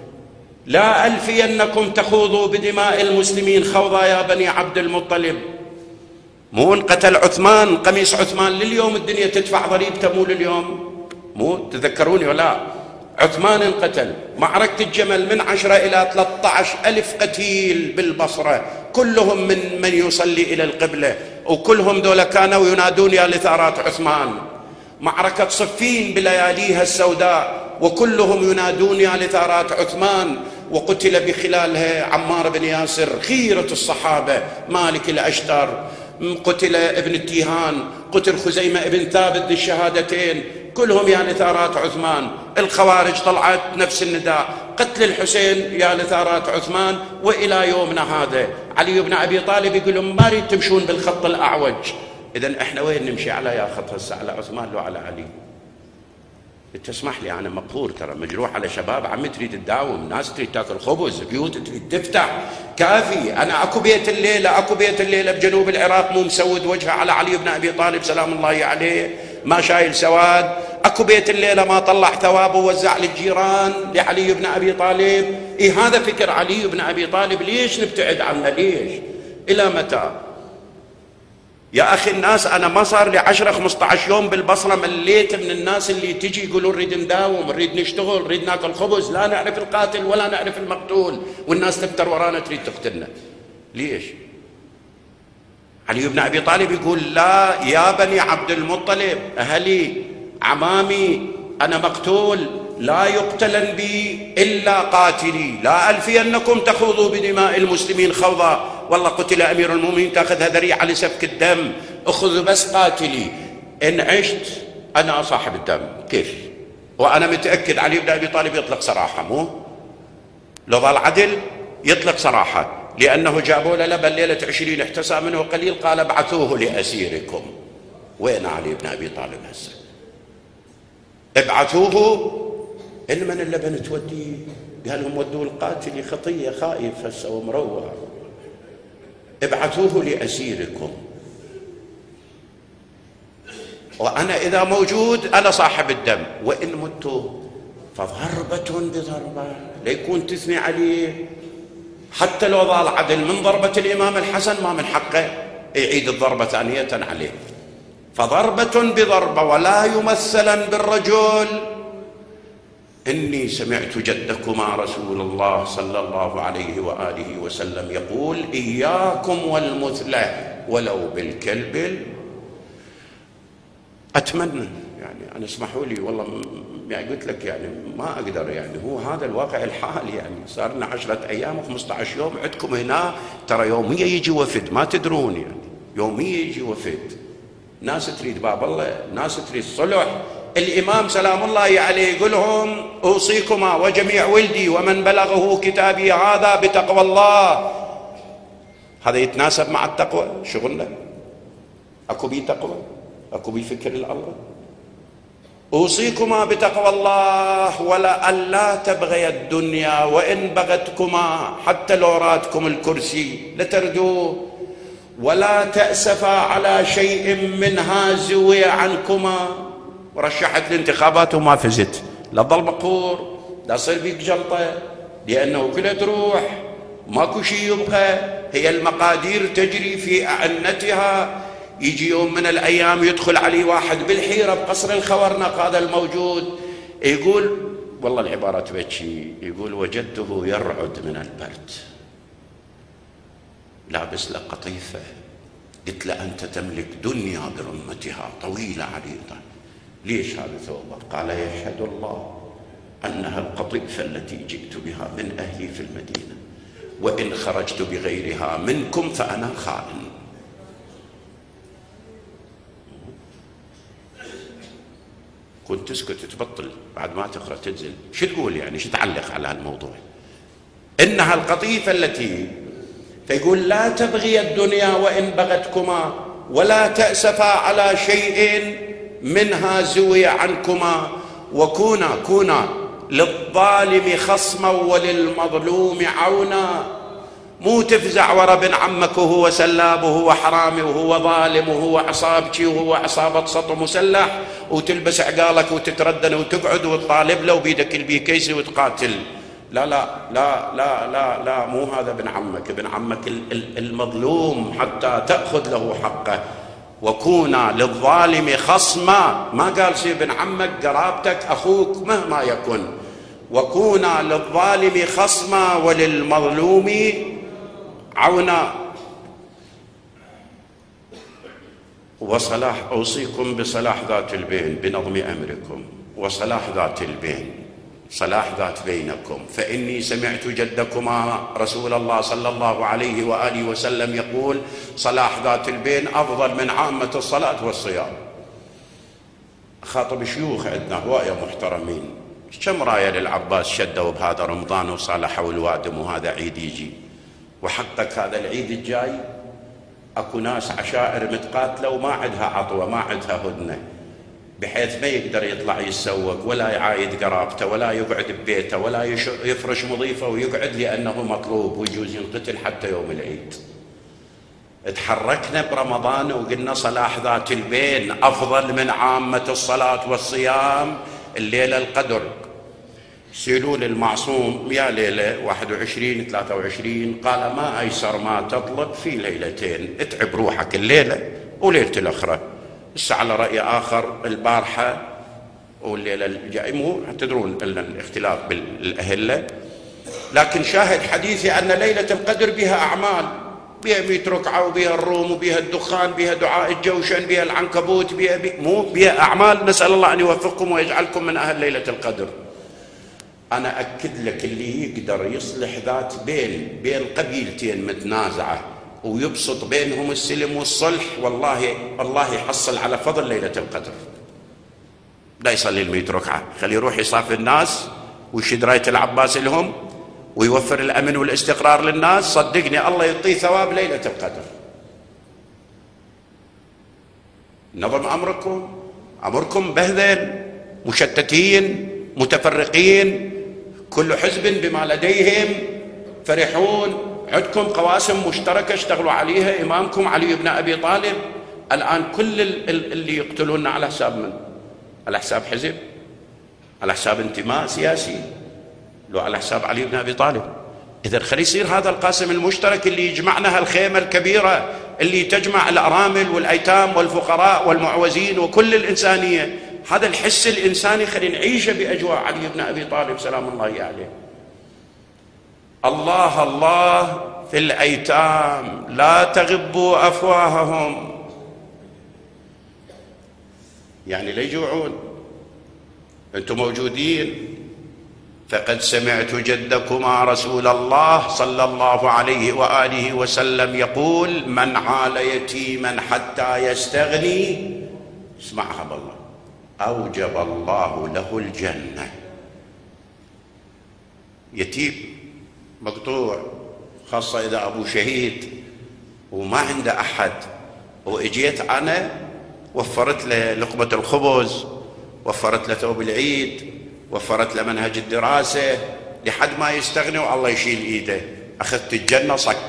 لا ألفينكم تخوضوا بدماء المسلمين خوضا يا بني عبد المطلب. مو انقتل عثمان، قميص عثمان لليوم الدنيا تدفع ضريبته، مو لليوم، مو تذكروني ولا؟ عثمان انقتل. معركة الجمل من 10 إلى 13 ألف قتيل بالبصرة، كلهم من يصلي إلى القبلة، وكلهم دول كانوا ينادون يا لثارات عثمان. معركة صفين بلياليها السوداء وكلهم ينادون يا لثارات عثمان، وقتل بخلالها عمار بن ياسر خيرة الصحابة، مالك الأشتر، قتل ابن التيهان، قتل خزيمة ابن ثابت ذي الشهادتين، كلهم يا لثارات عثمان. الخوارج طلعت نفس النداء، قتل الحسين يا لثارات عثمان. وإلى يومنا هذا علي بن أبي طالب يقول لهم ما ريد تمشون بالخط الأعوج. إذن إحنا وين نمشي؟ على يا خط هسه، على عثمان لو على علي؟ تسمح لي أنا مقهور ترى، مجروح على شباب عمي تريد تداوم، ناس تريد تاكل خبز، بيوت تريد تفتح، كافي. أنا أكو بيت الليلة بجنوب العراق مو مسود وجهه على علي بن أبي طالب سلام الله عليه، ما شايل سواد. أكو بيت الليلة ما طلع ثوابه ووزع للجيران لعلي بن أبي طالب. هذا فكر علي بن أبي طالب. ليش نبتعد عنه؟ ليش؟ إلى متى؟ يا أخي الناس، أنا ما صار لي 10-15 يوم بالبصرة مليت من الناس اللي تجي يقولون نريد نداوم، نريد نشتغل، نريد ناكل خبز، لا نعرف القاتل ولا نعرف المقتول، والناس تفتر ورانا تريد تقتلنا. ليش؟ علي بن أبي طالب يقول لا يا بني عبد المطلب، أهلي عمامي، أنا مقتول، لا يقتلن بي إلا قاتلي، لا ألفينكم تخوضوا بدماء المسلمين خوضا، والله قتل أمير المؤمنين تأخذها ذريعة لسفك الدم، أخذ بس قاتلي، إن عشت أنا صاحب الدم. كيف؟ وأنا متأكد علي بن أبي طالب يطلق صراحة، مو لو ظل عدل يطلق صراحة، لأنه جابوا له لبن ليلة 20 احتسى منه قليل، قال ابعثوه لأسيركم. وين علي بن أبي طالب هسه؟ ابعثوه. من اللبن توديه؟ قال لهم ودوه القاتل، خطية، خائف هسه ومروع. ابعثوه لأسيركم، وأنا إذا موجود أنا صاحب الدم، وإن مت فضربة بضربة. ليكون تثني عليه، حتى لو ظل عدل من ضربة الإمام الحسن ما من حقه يعيد الضربة ثانية عليه. فضربة بضربة ولا يمثلا بالرجل. إني سمعت جدكما رسول الله صلى الله عليه وآله وسلم يقول إياكم والمثلة ولو بالكلب. أتمنى يعني أنا اسمحوا لي والله، يعني قلت لك يعني ما أقدر، يعني هو هذا الواقع الحالي. يعني صار لنا 10 أيام و15 يوم عندكم هنا، ترى يوميا يجي وفد، ما تدرون يعني يوميا يجي وفد، ناس تريد باب الله، ناس تريد صلح. الإمام سلام الله عليه يقول لهم أوصيكما وجميع ولدي ومن بلغه كتابي هذا بتقوى الله. هذا يتناسب مع التقوى؟ شغلنا أكو بي تقوى، أكو بي فكر الله. أوصيكما بتقوى الله ولا ألا تبغي الدنيا، وإن بغتكما حتى لو راتكم الكرسي لتردوه، ولا تأسفا على شيء منها زوي عنكما. ورشحت الانتخابات وما فزت، لا ضل مقهور، لا صير بيك جلطة، لأنه كلها تروح، ماكو شيء يبقى، هي المقادير تجري في أعنتها. يجي يوم من الأيام يدخل علي واحد بالحيرة بقصر الخورنق هذا الموجود، يقول والله العبارة تبكي، يقول وجدته يرعد من البرد لابس له قطيفة. قلت له أنت تملك دنيا برمتها طويلة عريضة، ليش هذا ثوبك؟ قال يشهد الله أنها القطيفة التي جئت بها من أهلي في المدينة، وإن خرجت بغيرها منكم فأنا خائن. كنت تسكت تبطل بعد ما تقرأ تنزل، شو تقول يعني؟ شو تعلق على هالموضوع؟ إنها القطيفة التي، فيقول لا تبغي الدنيا وإن بغتكما، ولا تأسفا على شيء منها زوي عنكما، وكونا للظالم خصما وللمظلوم عونا. مو تفزع ورا ابن عمك وهو سلاب وهو حرامي وهو ظالم وهو عصابتي وهو عصابة سطو مسلح، وتلبس عقالك وتتردن وتقعد وتطالب له وبيدك البيكيسي وتقاتل. لا لا لا لا لا لا، مو هذا ابن عمك، ابن عمك المظلوم حتى تأخذ له حقه. وكونا للظالم خصما، ما قال سي ابن عمك، قرابتك، أخوك، مهما يكن. وكونا للظالم خصما وللمظلوم عونا. وصلاح، أوصيكم بصلاح ذات البين بنظم أمركم، وصلاح ذات البين، صلاح ذات بينكم. فإني سمعت جدكما رسول الله صلى الله عليه وآله وسلم يقول صلاح ذات البين أفضل من عامة الصلاة والصيام. خاطب شيوخ عندنا هواية محترمين، كم راية للعباس شدوا بهذا رمضان وصالحوا الوادم وهذا عيد يجي، وحقك هذا العيد الجاي اكو ناس عشائر متقاتله وما عندها عطوه، ما عندها هدنه، بحيث ما يقدر يطلع يتسوق ولا يعايد قرابته ولا يقعد ببيته ولا يفرش مضيفه ويقعد لانه مطلوب ويجوز ينقتل حتى يوم العيد. تحركنا برمضان وقلنا صلاح ذات البين افضل من عامه الصلاه والصيام. الليله القدر، سيلون المعصوم يا ليله 21 23 قال ما ايسر ما تطلب في ليلتين، اتعب روحك الليله وليله الاخره. هسه على راي اخر البارحه والليله الجايه، مو تدرون الاختلاف بالاهله، لكن شاهد حديثي ان ليله القدر بها اعمال، بها 100 ركعه وبها الروم وبها الدخان، بها دعاء الجوشن، بها العنكبوت، مو بها اعمال. نسال الله ان يوفقكم ويجعلكم من اهل ليله القدر. أنا أكد لك اللي يقدر يصلح ذات بين قبيلتين متنازعة ويبسط بينهم السلم والصلح، والله يحصل على فضل ليلة القدر. لا يصلي 100 ركعة، خليه يروح يصافي الناس ويشد راية العباس لهم ويوفر الأمن والاستقرار للناس. صدقني الله يعطيه ثواب ليلة القدر. نظم أمركم بهذل، مشتتين متفرقين، كل حزب بما لديهم فرحون. عندكم قواسم مشتركة اشتغلوا عليها، إمامكم علي بن أبي طالب. الآن كل اللي يقتلون على حساب من؟ على حساب حزب؟ على حساب انتماء سياسي؟ لو على حساب علي بن أبي طالب. إذا خلي يصير هذا القاسم المشترك اللي يجمعنا، هالخيمة الكبيرة اللي تجمع الأرامل والأيتام والفقراء والمعوزين وكل الإنسانية، هذا الحس الإنساني خلينا نعيشه بأجواء علي بن أبي طالب سلام الله عليه. الله الله في الأيتام لا تغبوا أفواههم، يعني لا يجوعون، أنتم موجودين. فقد سمعت جدكما رسول الله صلى الله عليه وآله وسلم يقول من عال يتيما حتى يستغني، اسمعها بالله، أوجب الله له الجنة. يتيم مقطوع، خاصة إذا أبو شهيد وما عنده أحد، وإجيت أنا وفرت له لقمة الخبز، وفرت له ثوب العيد، وفرت له منهج الدراسة لحد ما يستغني والله يشيل إيده، أخذت الجنة صك.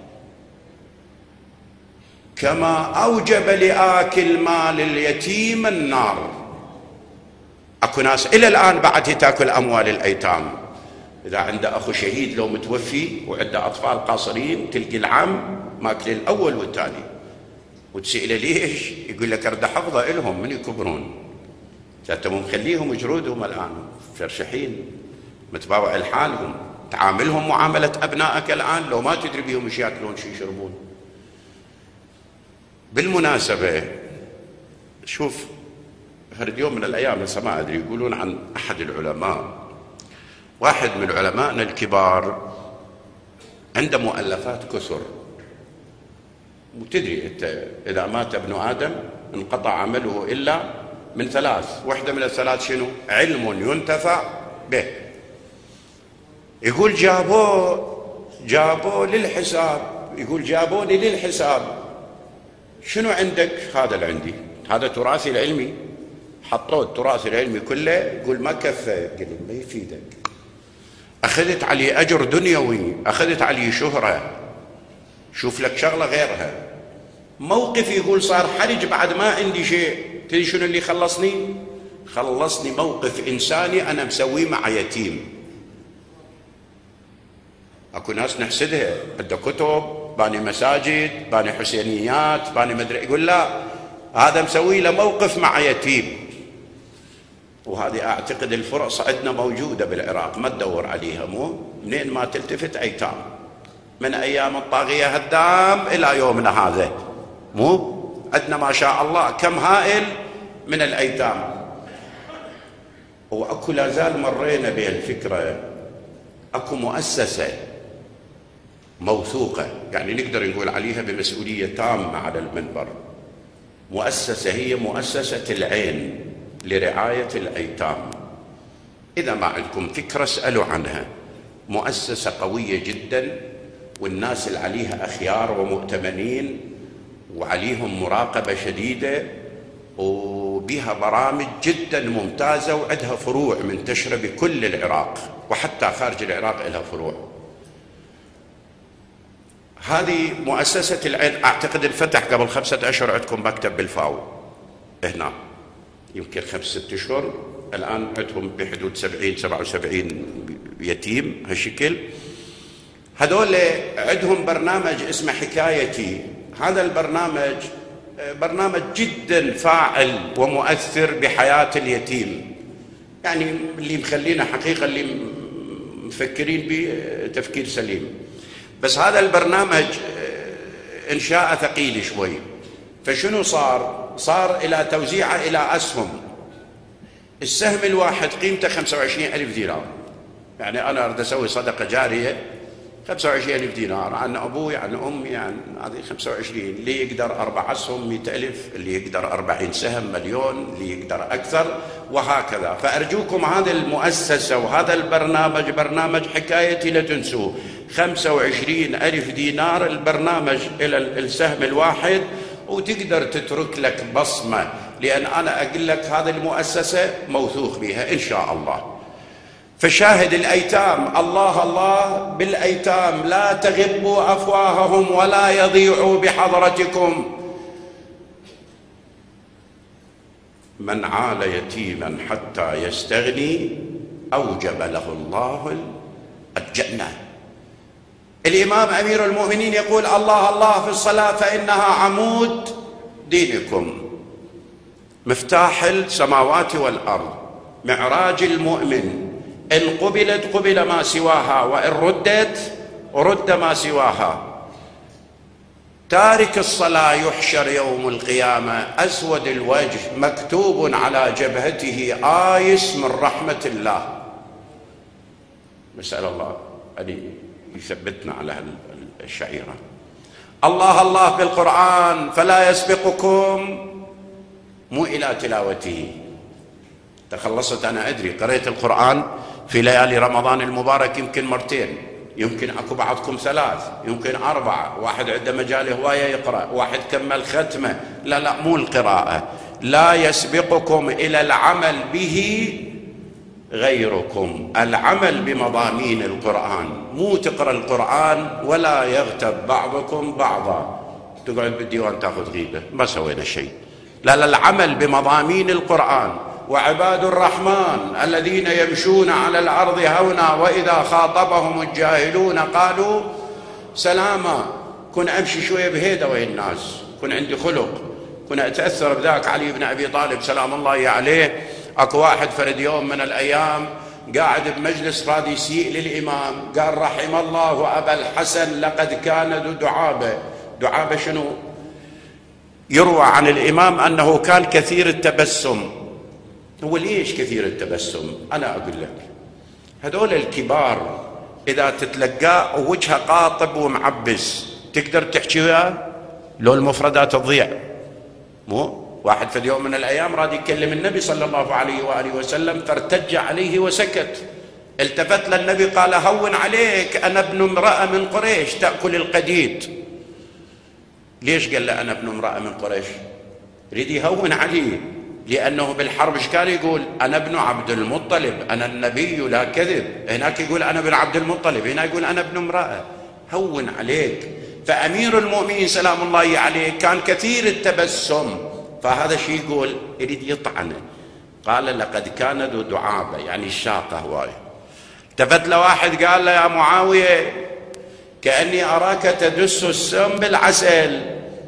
كما أوجب لآكل مال اليتيم النار. أكو ناس إلى الآن بعد تأكل أموال الأيتام، إذا عنده أخو شهيد لو متوفي وعنده أطفال قاصرين، تلقي العم ماكل الأول والثاني، وتسأله ليش؟ يقول لك أرد حفظه إلهم من يكبرون، أنت مو مخليهم جرودهم الآن فرشحين متباوع لحالهم، تعاملهم معاملة أبنائك الآن لو ما تدري بيهم ايش ياكلون شو يشربون. بالمناسبة شوف، هذا يوم من الأيام لسه ما أدري، يقولون عن أحد العلماء، واحد من علمائنا الكبار عنده مؤلفات كثر، وتدري أنت إذا مات ابن آدم انقطع عمله إلا من ثلاث، واحدة من الثلاث شنو؟ علم ينتفع به. يقول جابوه للحساب، يقول جابوني للحساب، شنو عندك؟ هذا اللي عندي، هذا تراثي العلمي، حطوه التراث العلمي كله، يقول ما كفى، قال ما يفيدك، أخذت عليه أجر دنيوي، أخذت عليه شهرة، شوف لك شغلة غيرها. موقف يقول صار حرج بعد ما عندي شيء، تدري شنو اللي خلصني موقف إنساني أنا مسويه مع يتيم. اكو ناس نحسدها عنده كتب، باني مساجد، باني حسينيات، باني مدري، يقول لا، هذا مسوي له موقف مع يتيم. وهذه اعتقد الفرص عندنا موجوده بالعراق، ما تدور عليها، مو منين ما تلتفت ايتام، من ايام الطاغيه هدام الى يومنا هذا، مو عندنا ما شاء الله كم هائل من الايتام. واكو لازال مرينا بهالفكره، اكو مؤسسه موثوقة، يعني نقدر نقول عليها بمسؤولية تامة على المنبر، مؤسسة هي مؤسسة العين لرعاية الأيتام. إذا ما عندكم فكرة اسألوا عنها، مؤسسة قوية جدا، والناس اللي عليها أخيار ومؤتمنين، وعليهم مراقبة شديدة، وبها برامج جدا ممتازة، وعندها فروع منتشرة بكل العراق، وحتى خارج العراق لها فروع. هذه مؤسسة العين، أعتقد انفتح قبل 5 أشهر، عندكم مكتب بالفاو هنا، يمكن 5-6 أشهر، الآن عندهم بحدود 70-77 يتيم هالشكل. هذول عندهم برنامج اسمه حكايتي، هذا البرنامج برنامج جدا فاعل ومؤثر بحياة اليتيم، يعني اللي مخلينا حقيقة اللي مفكرين بتفكير سليم. بس هذا البرنامج إنشاء ثقيل شوي، فشنو صار إلى توزيعه إلى أسهم، السهم الواحد قيمته 25,000 دينار، يعني أنا أريد أسوي صدقة جارية 25,000 دينار عن أبوي عن أمي، يعني هذه 25، اللي يقدر 4 أسهم 100,000، اللي يقدر 40 سهم 1,000,000، اللي يقدر أكثر، وهكذا. فأرجوكم هذه المؤسسة وهذا البرنامج، برنامج حكايتي لا تنسوه، 25,000 دينار البرنامج إلى السهم الواحد، وتقدر تترك لك بصمة، لأن أنا أقول لك هذه المؤسسة موثوق بها إن شاء الله. فشاهد الأيتام، الله الله بالأيتام، لا تغبوا أفواههم ولا يضيعوا بحضرتكم. من عال يتيما حتى يستغني أوجب له الله الجنة. الإمام أمير المؤمنين يقول الله الله في الصلاة فإنها عمود دينكم، مفتاح السماوات والأرض، معراج المؤمن، إن قبلت قبل ما سواها، وإن ردت رد ما سواها. تارك الصلاة يحشر يوم القيامة أسود الوجه، مكتوب على جبهته آيس من رحمة الله. نسأل الله أن يثبتنا على الشعيرة. الله الله بالقرآن فلا يسبقكم، مو إلى تلاوته. تخلصت، أنا أدري قرأت القرآن في ليالي رمضان المبارك يمكن 2 مرات، يمكن أكو بعضكم 3، يمكن 4، واحد عنده مجال هواية يقرأ، واحد كمل ختمة. لا مو القراءة، لا يسبقكم إلى العمل به غيركم، العمل بمضامين القرآن، مو تقرأ القرآن ولا يغتب بعضكم بعضا، تقعد بالديوان تاخذ غيبة، ما سوينا شيء. لا العمل بمضامين القرآن، وعباد الرحمن الذين يمشون على الأرض هونا وإذا خاطبهم الجاهلون قالوا سلاما. كن أمشي شوية بهيدا ويا الناس، كن عندي خلق، كن أتأثر بذاك علي بن أبي طالب سلام الله عليه. أكو واحد فرد يوم من الأيام قاعد بمجلس راد يسيء للإمام، قال رحم الله أبا الحسن لقد كان ذو دعابة. دعابة شنو؟ يروى عن الإمام أنه كان كثير التبسم. هو ليش كثير التبسم؟ أنا أقول لك، هذول الكبار إذا تتلقاه وجهه قاطب ومعبس تقدر تحكي وياه لو المفردات تضيع. مو واحد في اليوم من الأيام راد يكلم النبي صلى الله عليه وآله وسلم فارتج عليه وسكت. التفت للنبي قال هون عليك، أنا ابن امرأة من قريش تأكل القديد. ليش قال له أنا ابن امرأة من قريش؟ يريد يهون عليه، لأنه بالحرب ايش كان يقول؟ أنا ابن عبد المطلب، أنا النبي لا كذب. هناك يقول أنا ابن عبد المطلب، هنا يقول أنا ابن امرأة. هون عليك. فأمير المؤمنين سلام الله عليه كان كثير التبسم، فهذا شيء يقول يريد يطعنه. قال لقد كان ذو دعابة، يعني الشاقة هواي. التفت لواحد قال له يا معاوية كأني أراك تدس السم بالعسل،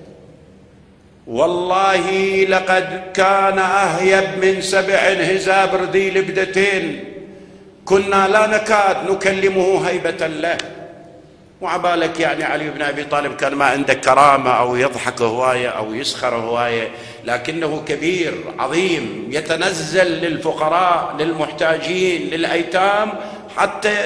والله لقد كان أهيب من 7 هزاب ردي لبدتين، كنا لا نكاد نكلمه هيبة له. وعبالك يعني علي بن أبي طالب كان ما عنده كرامة أو يضحك هواية أو يسخر هواية، لكنه كبير عظيم يتنزل للفقراء للمحتاجين للأيتام. حتى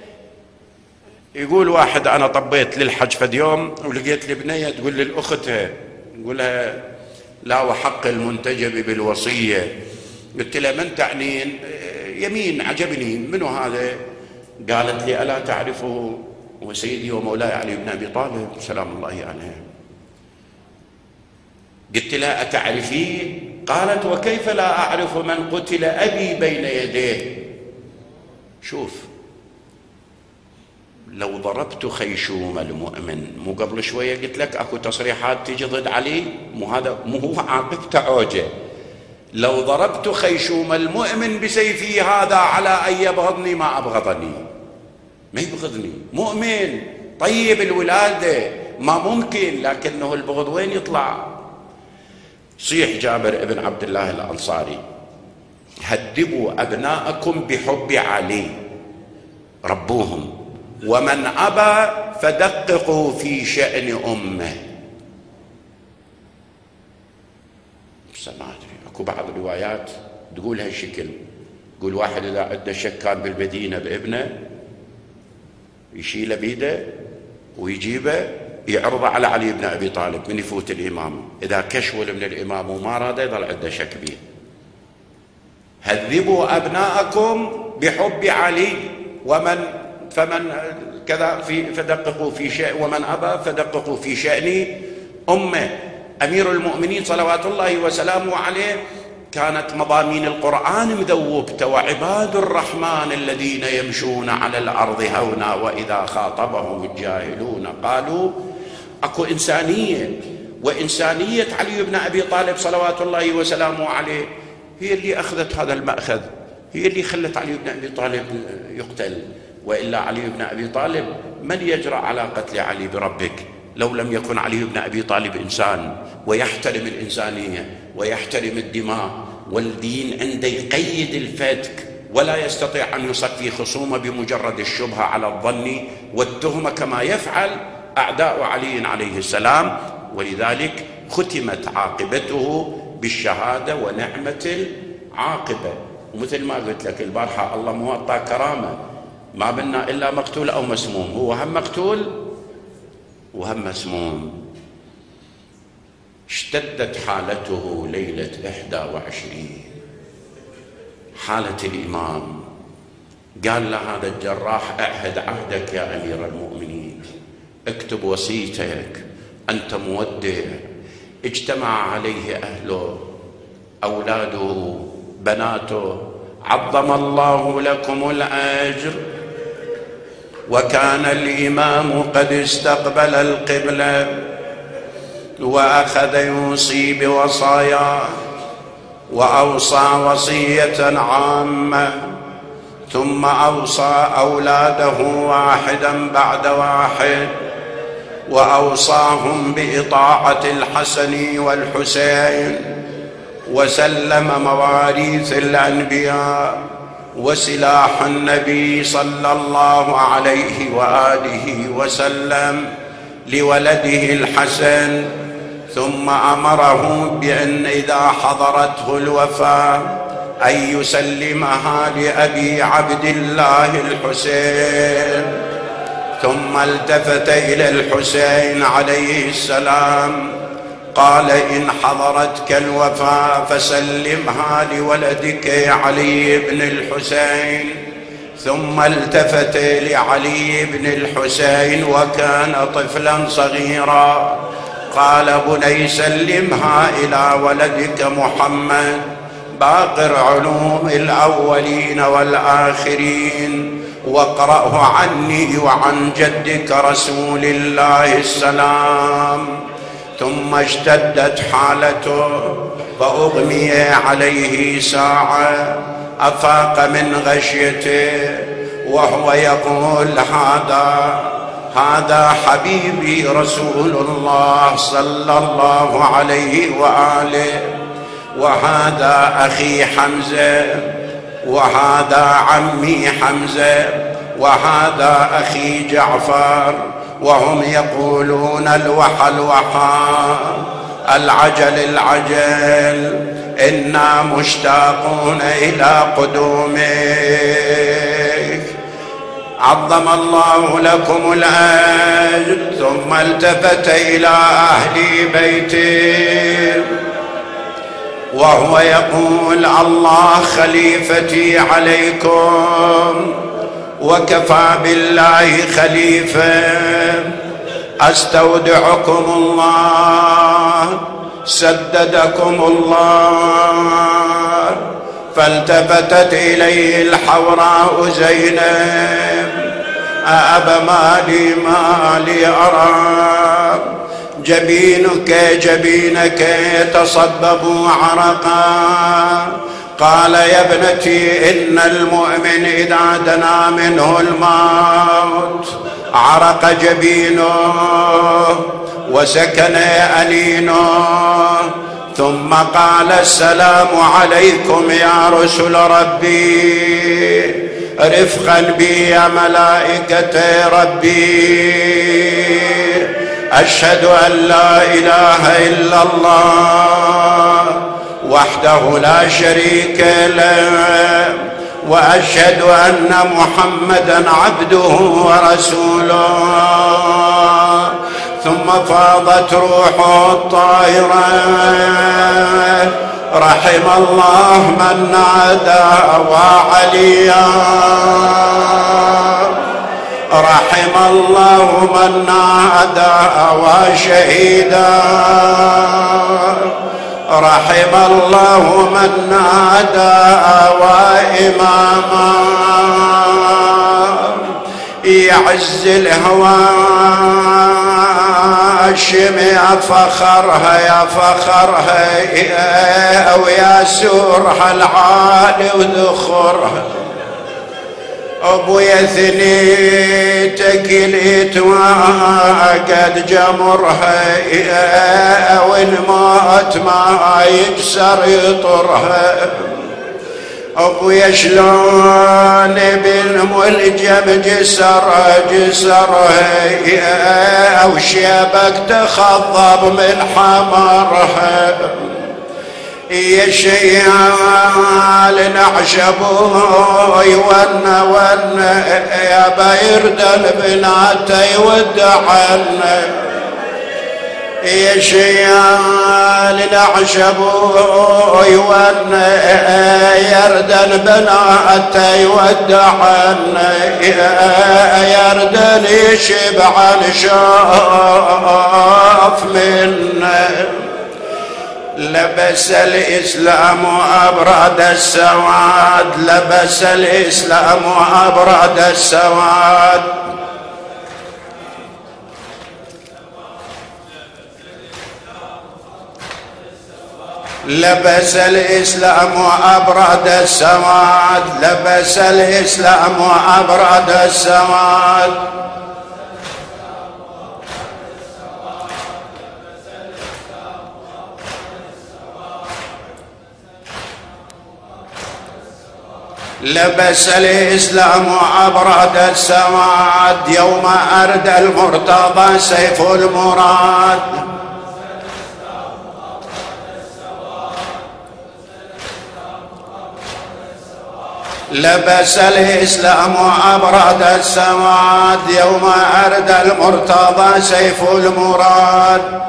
يقول واحد أنا طبيت للحج فد يوم ولقيت لي بنية تقول للأختها، نقولها لا وحق المنتجب بالوصية. قلت لها من تعنين؟ يمين عجبني، منو هذا؟ قالت لي ألا تعرفه؟ وسيدي ومولاي علي بن أبي طالب سلام الله عليه. قلت لها أتعرفيه؟ قالت وكيف لا أعرف من قتل أبي بين يديه. شوف، لو ضربت خيشوم المؤمن، مو قبل شوية قلت لك أكو تصريحات تجي ضد علي، مو هو عاقبته عوجة. لو ضربت خيشوم المؤمن بسيفي هذا على أن يبغضني ما أبغضني. ما يبغضني، مؤمن طيب الولادة، ما ممكن، لكنه البغض وين يطلع؟ صيح جابر ابن عبد الله الأنصاري هدبوا أبناءكم بحب علي، ربوهم، ومن أبى فدققوا في شأن أمه. بس ما أدري، أكو بعض الروايات تقول هالشكل، تقول واحد إذا عنده شك كان بالمدينة بابنه يشيله بيده ويجيبه يعرضه على علي بن أبي طالب من يفوت الإمام، إذا كشول من الإمام وما راد يظل عنده شك به. هذبوا أبناءكم بحب علي، فمن كذا فدققوا في شأن، ومن أبى فدققوا في شأن أمه. أمير المؤمنين صلوات الله وسلامه عليه كانت مضامين القرآن مذوبته، وعباد الرحمن الذين يمشون على الأرض هونا وإذا خاطبهم الجاهلون قالوا. أكو إنسانية، وإنسانية علي بن أبي طالب صلوات الله وسلامه عليه هي اللي أخذت هذا المأخذ، هي اللي خلت علي بن أبي طالب يقتل. وإلا علي بن أبي طالب من يجرأ على قتل علي بربك لو لم يكن علي بن أبي طالب إنسان ويحترم الإنسانية ويحترم الدماء، والدين عنده يقيد الفتك، ولا يستطيع أن يصفي خصومه بمجرد الشبهة على الظن والتهمة كما يفعل أعداء علي عليه السلام. ولذلك ختمت عاقبته بالشهادة ونعمة العاقبة. ومثل ما قلت لك البارحة، الله موطى كرامة، ما بنا إلا مقتول أو مسموم، هو هم مقتول وهم مسموم. اشتدت حالته ليلة 21، حالة الإمام. قال له هذا الجراح اعهد عهدك يا أمير المؤمنين، اكتب وصيتك، أنت مودع. اجتمع عليه أهله، أولاده، بناته، عظم الله لكم الأجر. وكان الإمام قد استقبل القبلة وأخذ يوصي بوصاياه، وأوصى وصية عامة، ثم أوصى أولاده واحدا بعد واحد، وأوصاهم بإطاعة الحسن والحسين، وسلم مواريث الأنبياء وسلاح النبي صلى الله عليه وآله وسلم لولده الحسن، ثم أمره بأن إذا حضرته الوفاة أن يسلمها لأبي عبد الله الحسين. ثم التفت إلى الحسين عليه السلام قال: إن حضرتك الوفاة فسلمها لولدك علي بن الحسين. ثم التفت لعلي بن الحسين وكان طفلا صغيرا قال: بني سلمها إلى ولدك محمد باقر علوم الأولين والآخرين، واقرأه عني وعن جدك رسول الله السلام. ثم اشتدت حالته فأغمي عليه ساعة، أفاق من غشيته وهو يقول: هذا حبيبي رسول الله صلى الله عليه وآله، وهذا أخي حمزة، وهذا عمي حمزة، وهذا أخي جعفر. وهم يقولون: الوحى الوحى، العجل العجل، إنا مشتاقون إلى قدومك. عظم الله لكم الأجر. ثم التفت إلى أهل بيته وهو يقول: الله خليفتي عليكم، وكفى بالله خليفة، أستودعكم الله، سددكم الله. فالتفتت إليه الحوراء زينب: أبا مالي أرى جبينك يتصبب عرقا. قال: يا ابنتي، إن المؤمن إذا دنا منه الموت عرق جبينه وسكن أنينه. ثم قال: السلام عليكم يا رسل ربي، رفقا بي يا ملائكة ربي، أشهد أن لا إله إلا الله وحده لا شريك له، وأشهد أن محمدا عبده ورسوله. ثم فاضت روحه الطاهرة: رحم الله من نادى وعليا، رحم الله من نادى وشهيدا، رحم الله من نادى وإماما. يعز الهواشم يا فخرها يا فخرها، أو يا سورها العالي وذخرها. أبويا ثنيتك ليت وقد جمرها، أو الموت ما يكسر يطرها. أبويا شلون بالملجم جسرها، أو شيبك تخضب من حمرها. يا شيال نعشبوي ون يا بيرد البنات ودعنا. يا شيال نعشبوي ون يرد البنات ودعنا. يرد يشبع الشاف منا. لبس الإسلام أبرد السواد، لبس الإسلام أبرد السواد. لبس الإسلام وأبرد السواد، لبس الإسلام وأبرد السواد. لبس الإسلام وأبرد السواد يوم أردى المرتضى سيف المراد. لبس الإسلام وأبرد السواد يوم أردى المرتضى سيف المراد.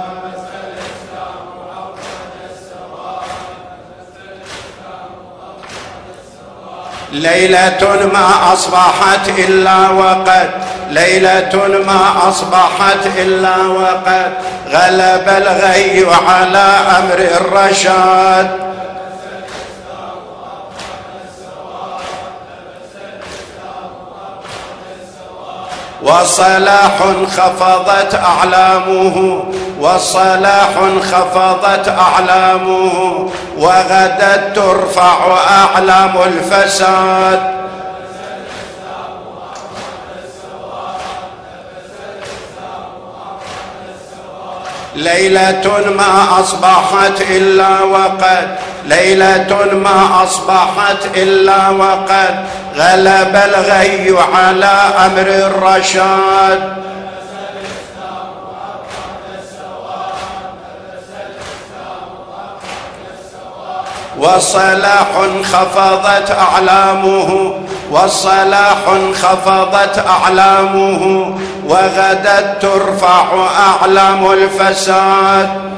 ليلة ما أصبحت إلا وقد، ليلة ما أصبحت إلا وقد غلب الغي على أمر الرشاد. وصلاح خفضت أعلامه، وصلاح خفضت أعلامه وغدت ترفع أعلام الفساد. ليلة ما أصبحت إلا وقد، ليلة ما أصبحت إلا وقد غلب الغي على أمر الرشاد. وصلاح خفضت أعلامه، وصلاح خفضت أعلامه وغدت ترفع أعلام الفساد.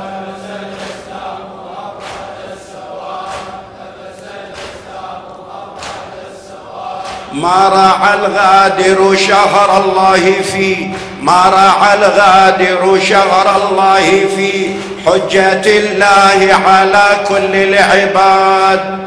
ما رعى الغادر شهر الله فيه، ما رعى الغادر شهر الله فيه حجة الله على كل العباد.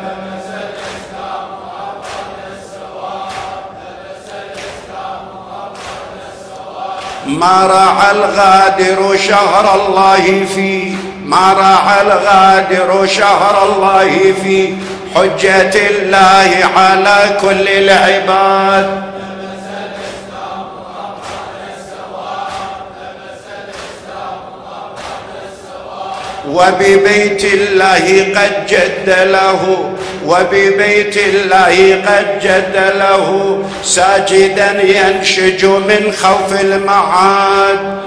ما رعى الغادر شهر الله فيه، ما رعى الغادر شهر الله فيه حجة الله على كل العباد. وببيت الله قد جد له، وببيت الله قد جد له ساجدا ينشج من خوف المعاد.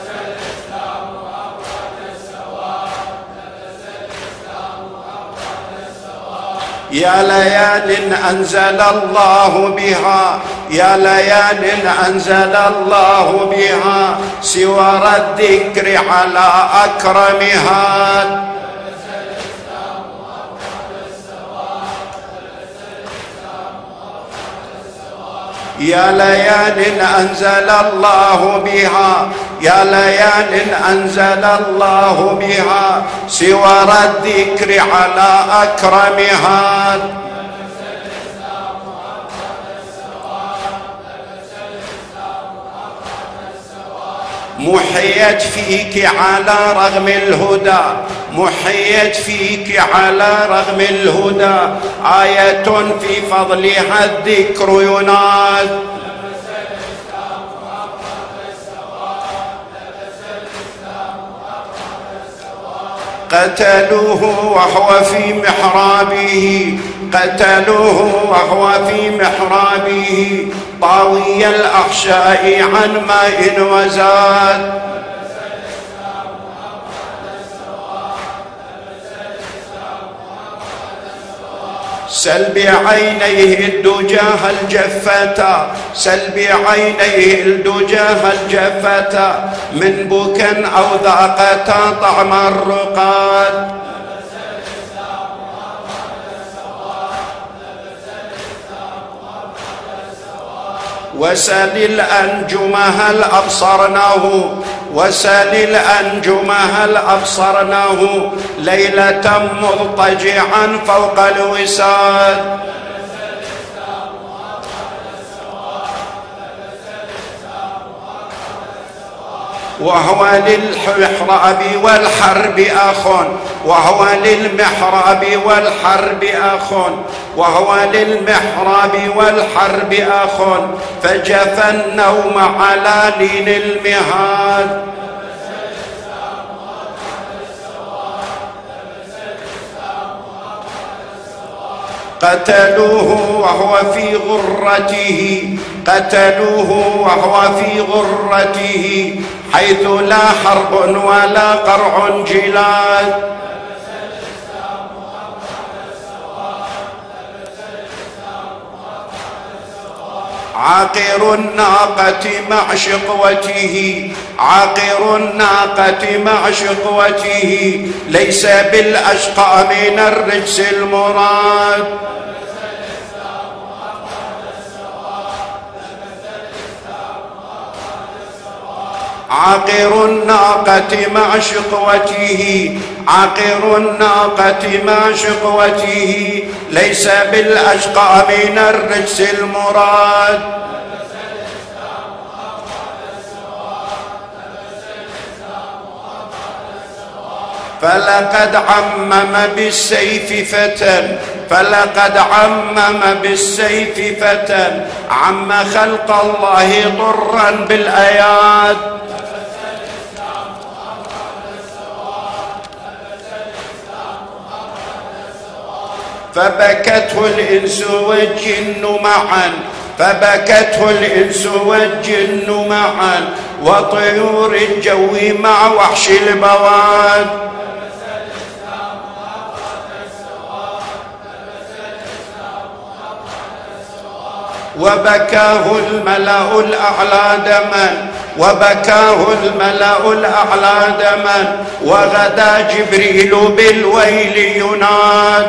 يا ليال أنزل الله بها، يا ليال أنزل الله بها سور الذكر على أكرمها. يا ليال أنزل الله بها، يا ليال أنزل الله بها سور الذكر على أكرمها. محيت فيك على رغم الهدى، محيت فيك على رغم الهدى آية في فضلها الذكر يناد. قتلوه وهو في محرابه، قتلوه وهو في محرابه طاوي الأحشاء عن ماء وزاد. سل بعينيه الدجاه الجفتا، سل بعينيه الدجاه الجفتا من بكا أو ذاقتا طعم الرقاد. وسل الأنجم هل أبصرناه، وسل الأنجم هل أبصرناه ليلة مضطجعا فوق الوساد. وهو للمحراب والحرب أخ، وهو للمحراب والحرب أخ، وهو للمحراب والحرب أخ، فجفى النوم على لين المهاد. قتلوه وهو في غرته، قتلوه وهو في غرته، حيث لا حرب ولا قرع جلاد. عاقر الناقة مع شقوته، عاقر الناقة مع شقوته، ليس بالأشقى من الرجس المراد. عاقر الناقة مع شقوته، عاقر الناقة مع شقوته، ليس بالأشقى من الرجس المراد. فلقد عمم بالسيف فتى، فلقد عمم بالسيف فتى، عم خلق الله ضرا بالأياد. فبكته الإنس والجن معا، فبكته الإنس والجن معا، وطيور الجو مع وحش البواد. وبكاه الملأ الأعلى دما، وبكاه الملأ الأعلى دما، وغدا جبريل بالويل يناد.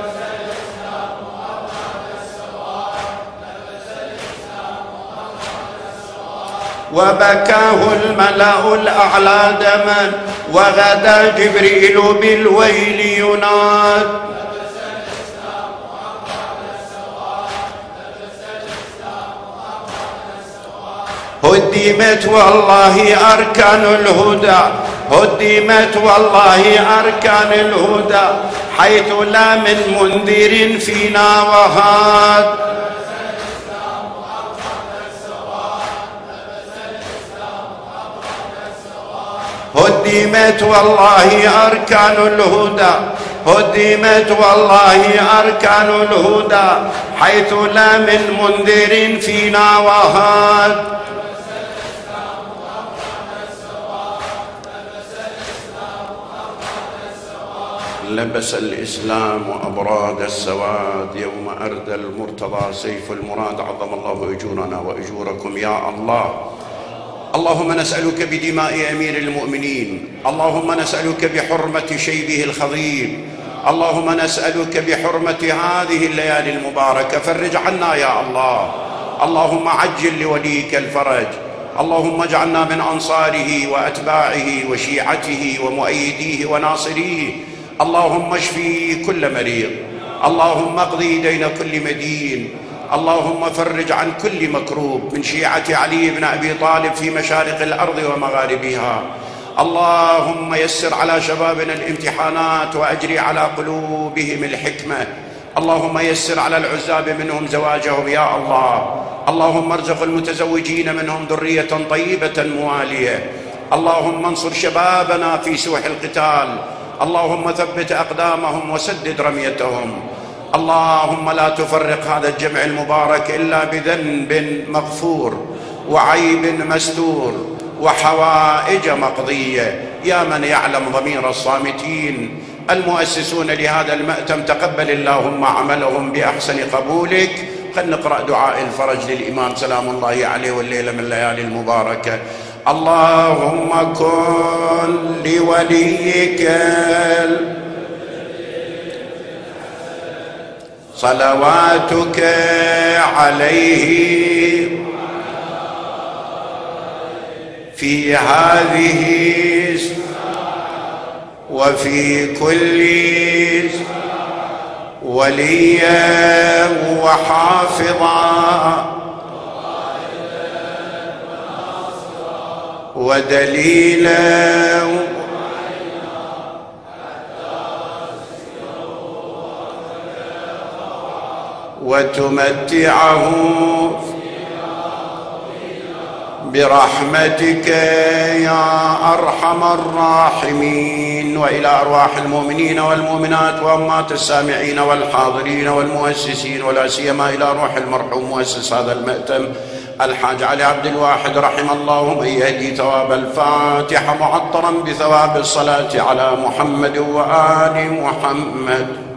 وبكاه الملأ الأعلى دما، وغدا جبريل بالويل يناد. هدمت والله أركان الهدى، هدمت والله أركان الهدى، حيث لا من منذر فينا وهاد. هدمت والله أركان الهدى، هدمت والله أركان الهدى، حيث لا من منذر فينا وهاد. لبس الإسلام وأبراد السواد، يوم أردى المرتضى سيف المراد. عظم الله أجورنا وأجوركم يا الله. اللهم نسألك بدماء أمير المؤمنين، اللهم نسألك بحرمة شيبه الخضيب، اللهم نسألك بحرمة هذه الليالي المباركة، فرج عنا يا الله. اللهم عجل لوليك الفرج، اللهم اجعلنا من أنصاره وأتباعه وشيعته ومؤيديه وناصريه. اللهم اشفي كل مريض، اللهم اقضي دين كل مدين، اللهم فرج عن كل مكروب من شيعة علي بن أبي طالب في مشارق الأرض ومغاربها. اللهم يسر على شبابنا الامتحانات وأجري على قلوبهم الحكمة. اللهم يسر على العزاب منهم زواجهم يا الله. اللهم ارزق المتزوجين منهم ذرية طيبة موالية. اللهم انصر شبابنا في سوح القتال، اللهم ثبت أقدامهم وسدد رميتهم. اللهم لا تفرق هذا الجمع المبارك إلا بذنب مغفور وعيب مستور وحوائج مقضية. يا من يعلم ضمير الصامتين المؤسسون لهذا المأتم، تقبل اللهم عملهم بأحسن قبولك. خلنا نقرأ دعاء الفرج للإمام سلام الله عليه والليلة من الليالي المباركة. اللهم كن لوليك صلواتك عليه في هذه وفي كل وليا وحافظا ودليلا وتمتعه برحمتك يا أرحم الراحمين. وإلى أرواح المؤمنين والمؤمنات وأمات السامعين والحاضرين والمؤسسين، ولا سيما إلى روح المرحوم مؤسس هذا المأتم الحاج علي عبد الواحد رحم الله من يهدي ثواب الفاتحة معطرا بثواب الصلاة على محمد وآل محمد.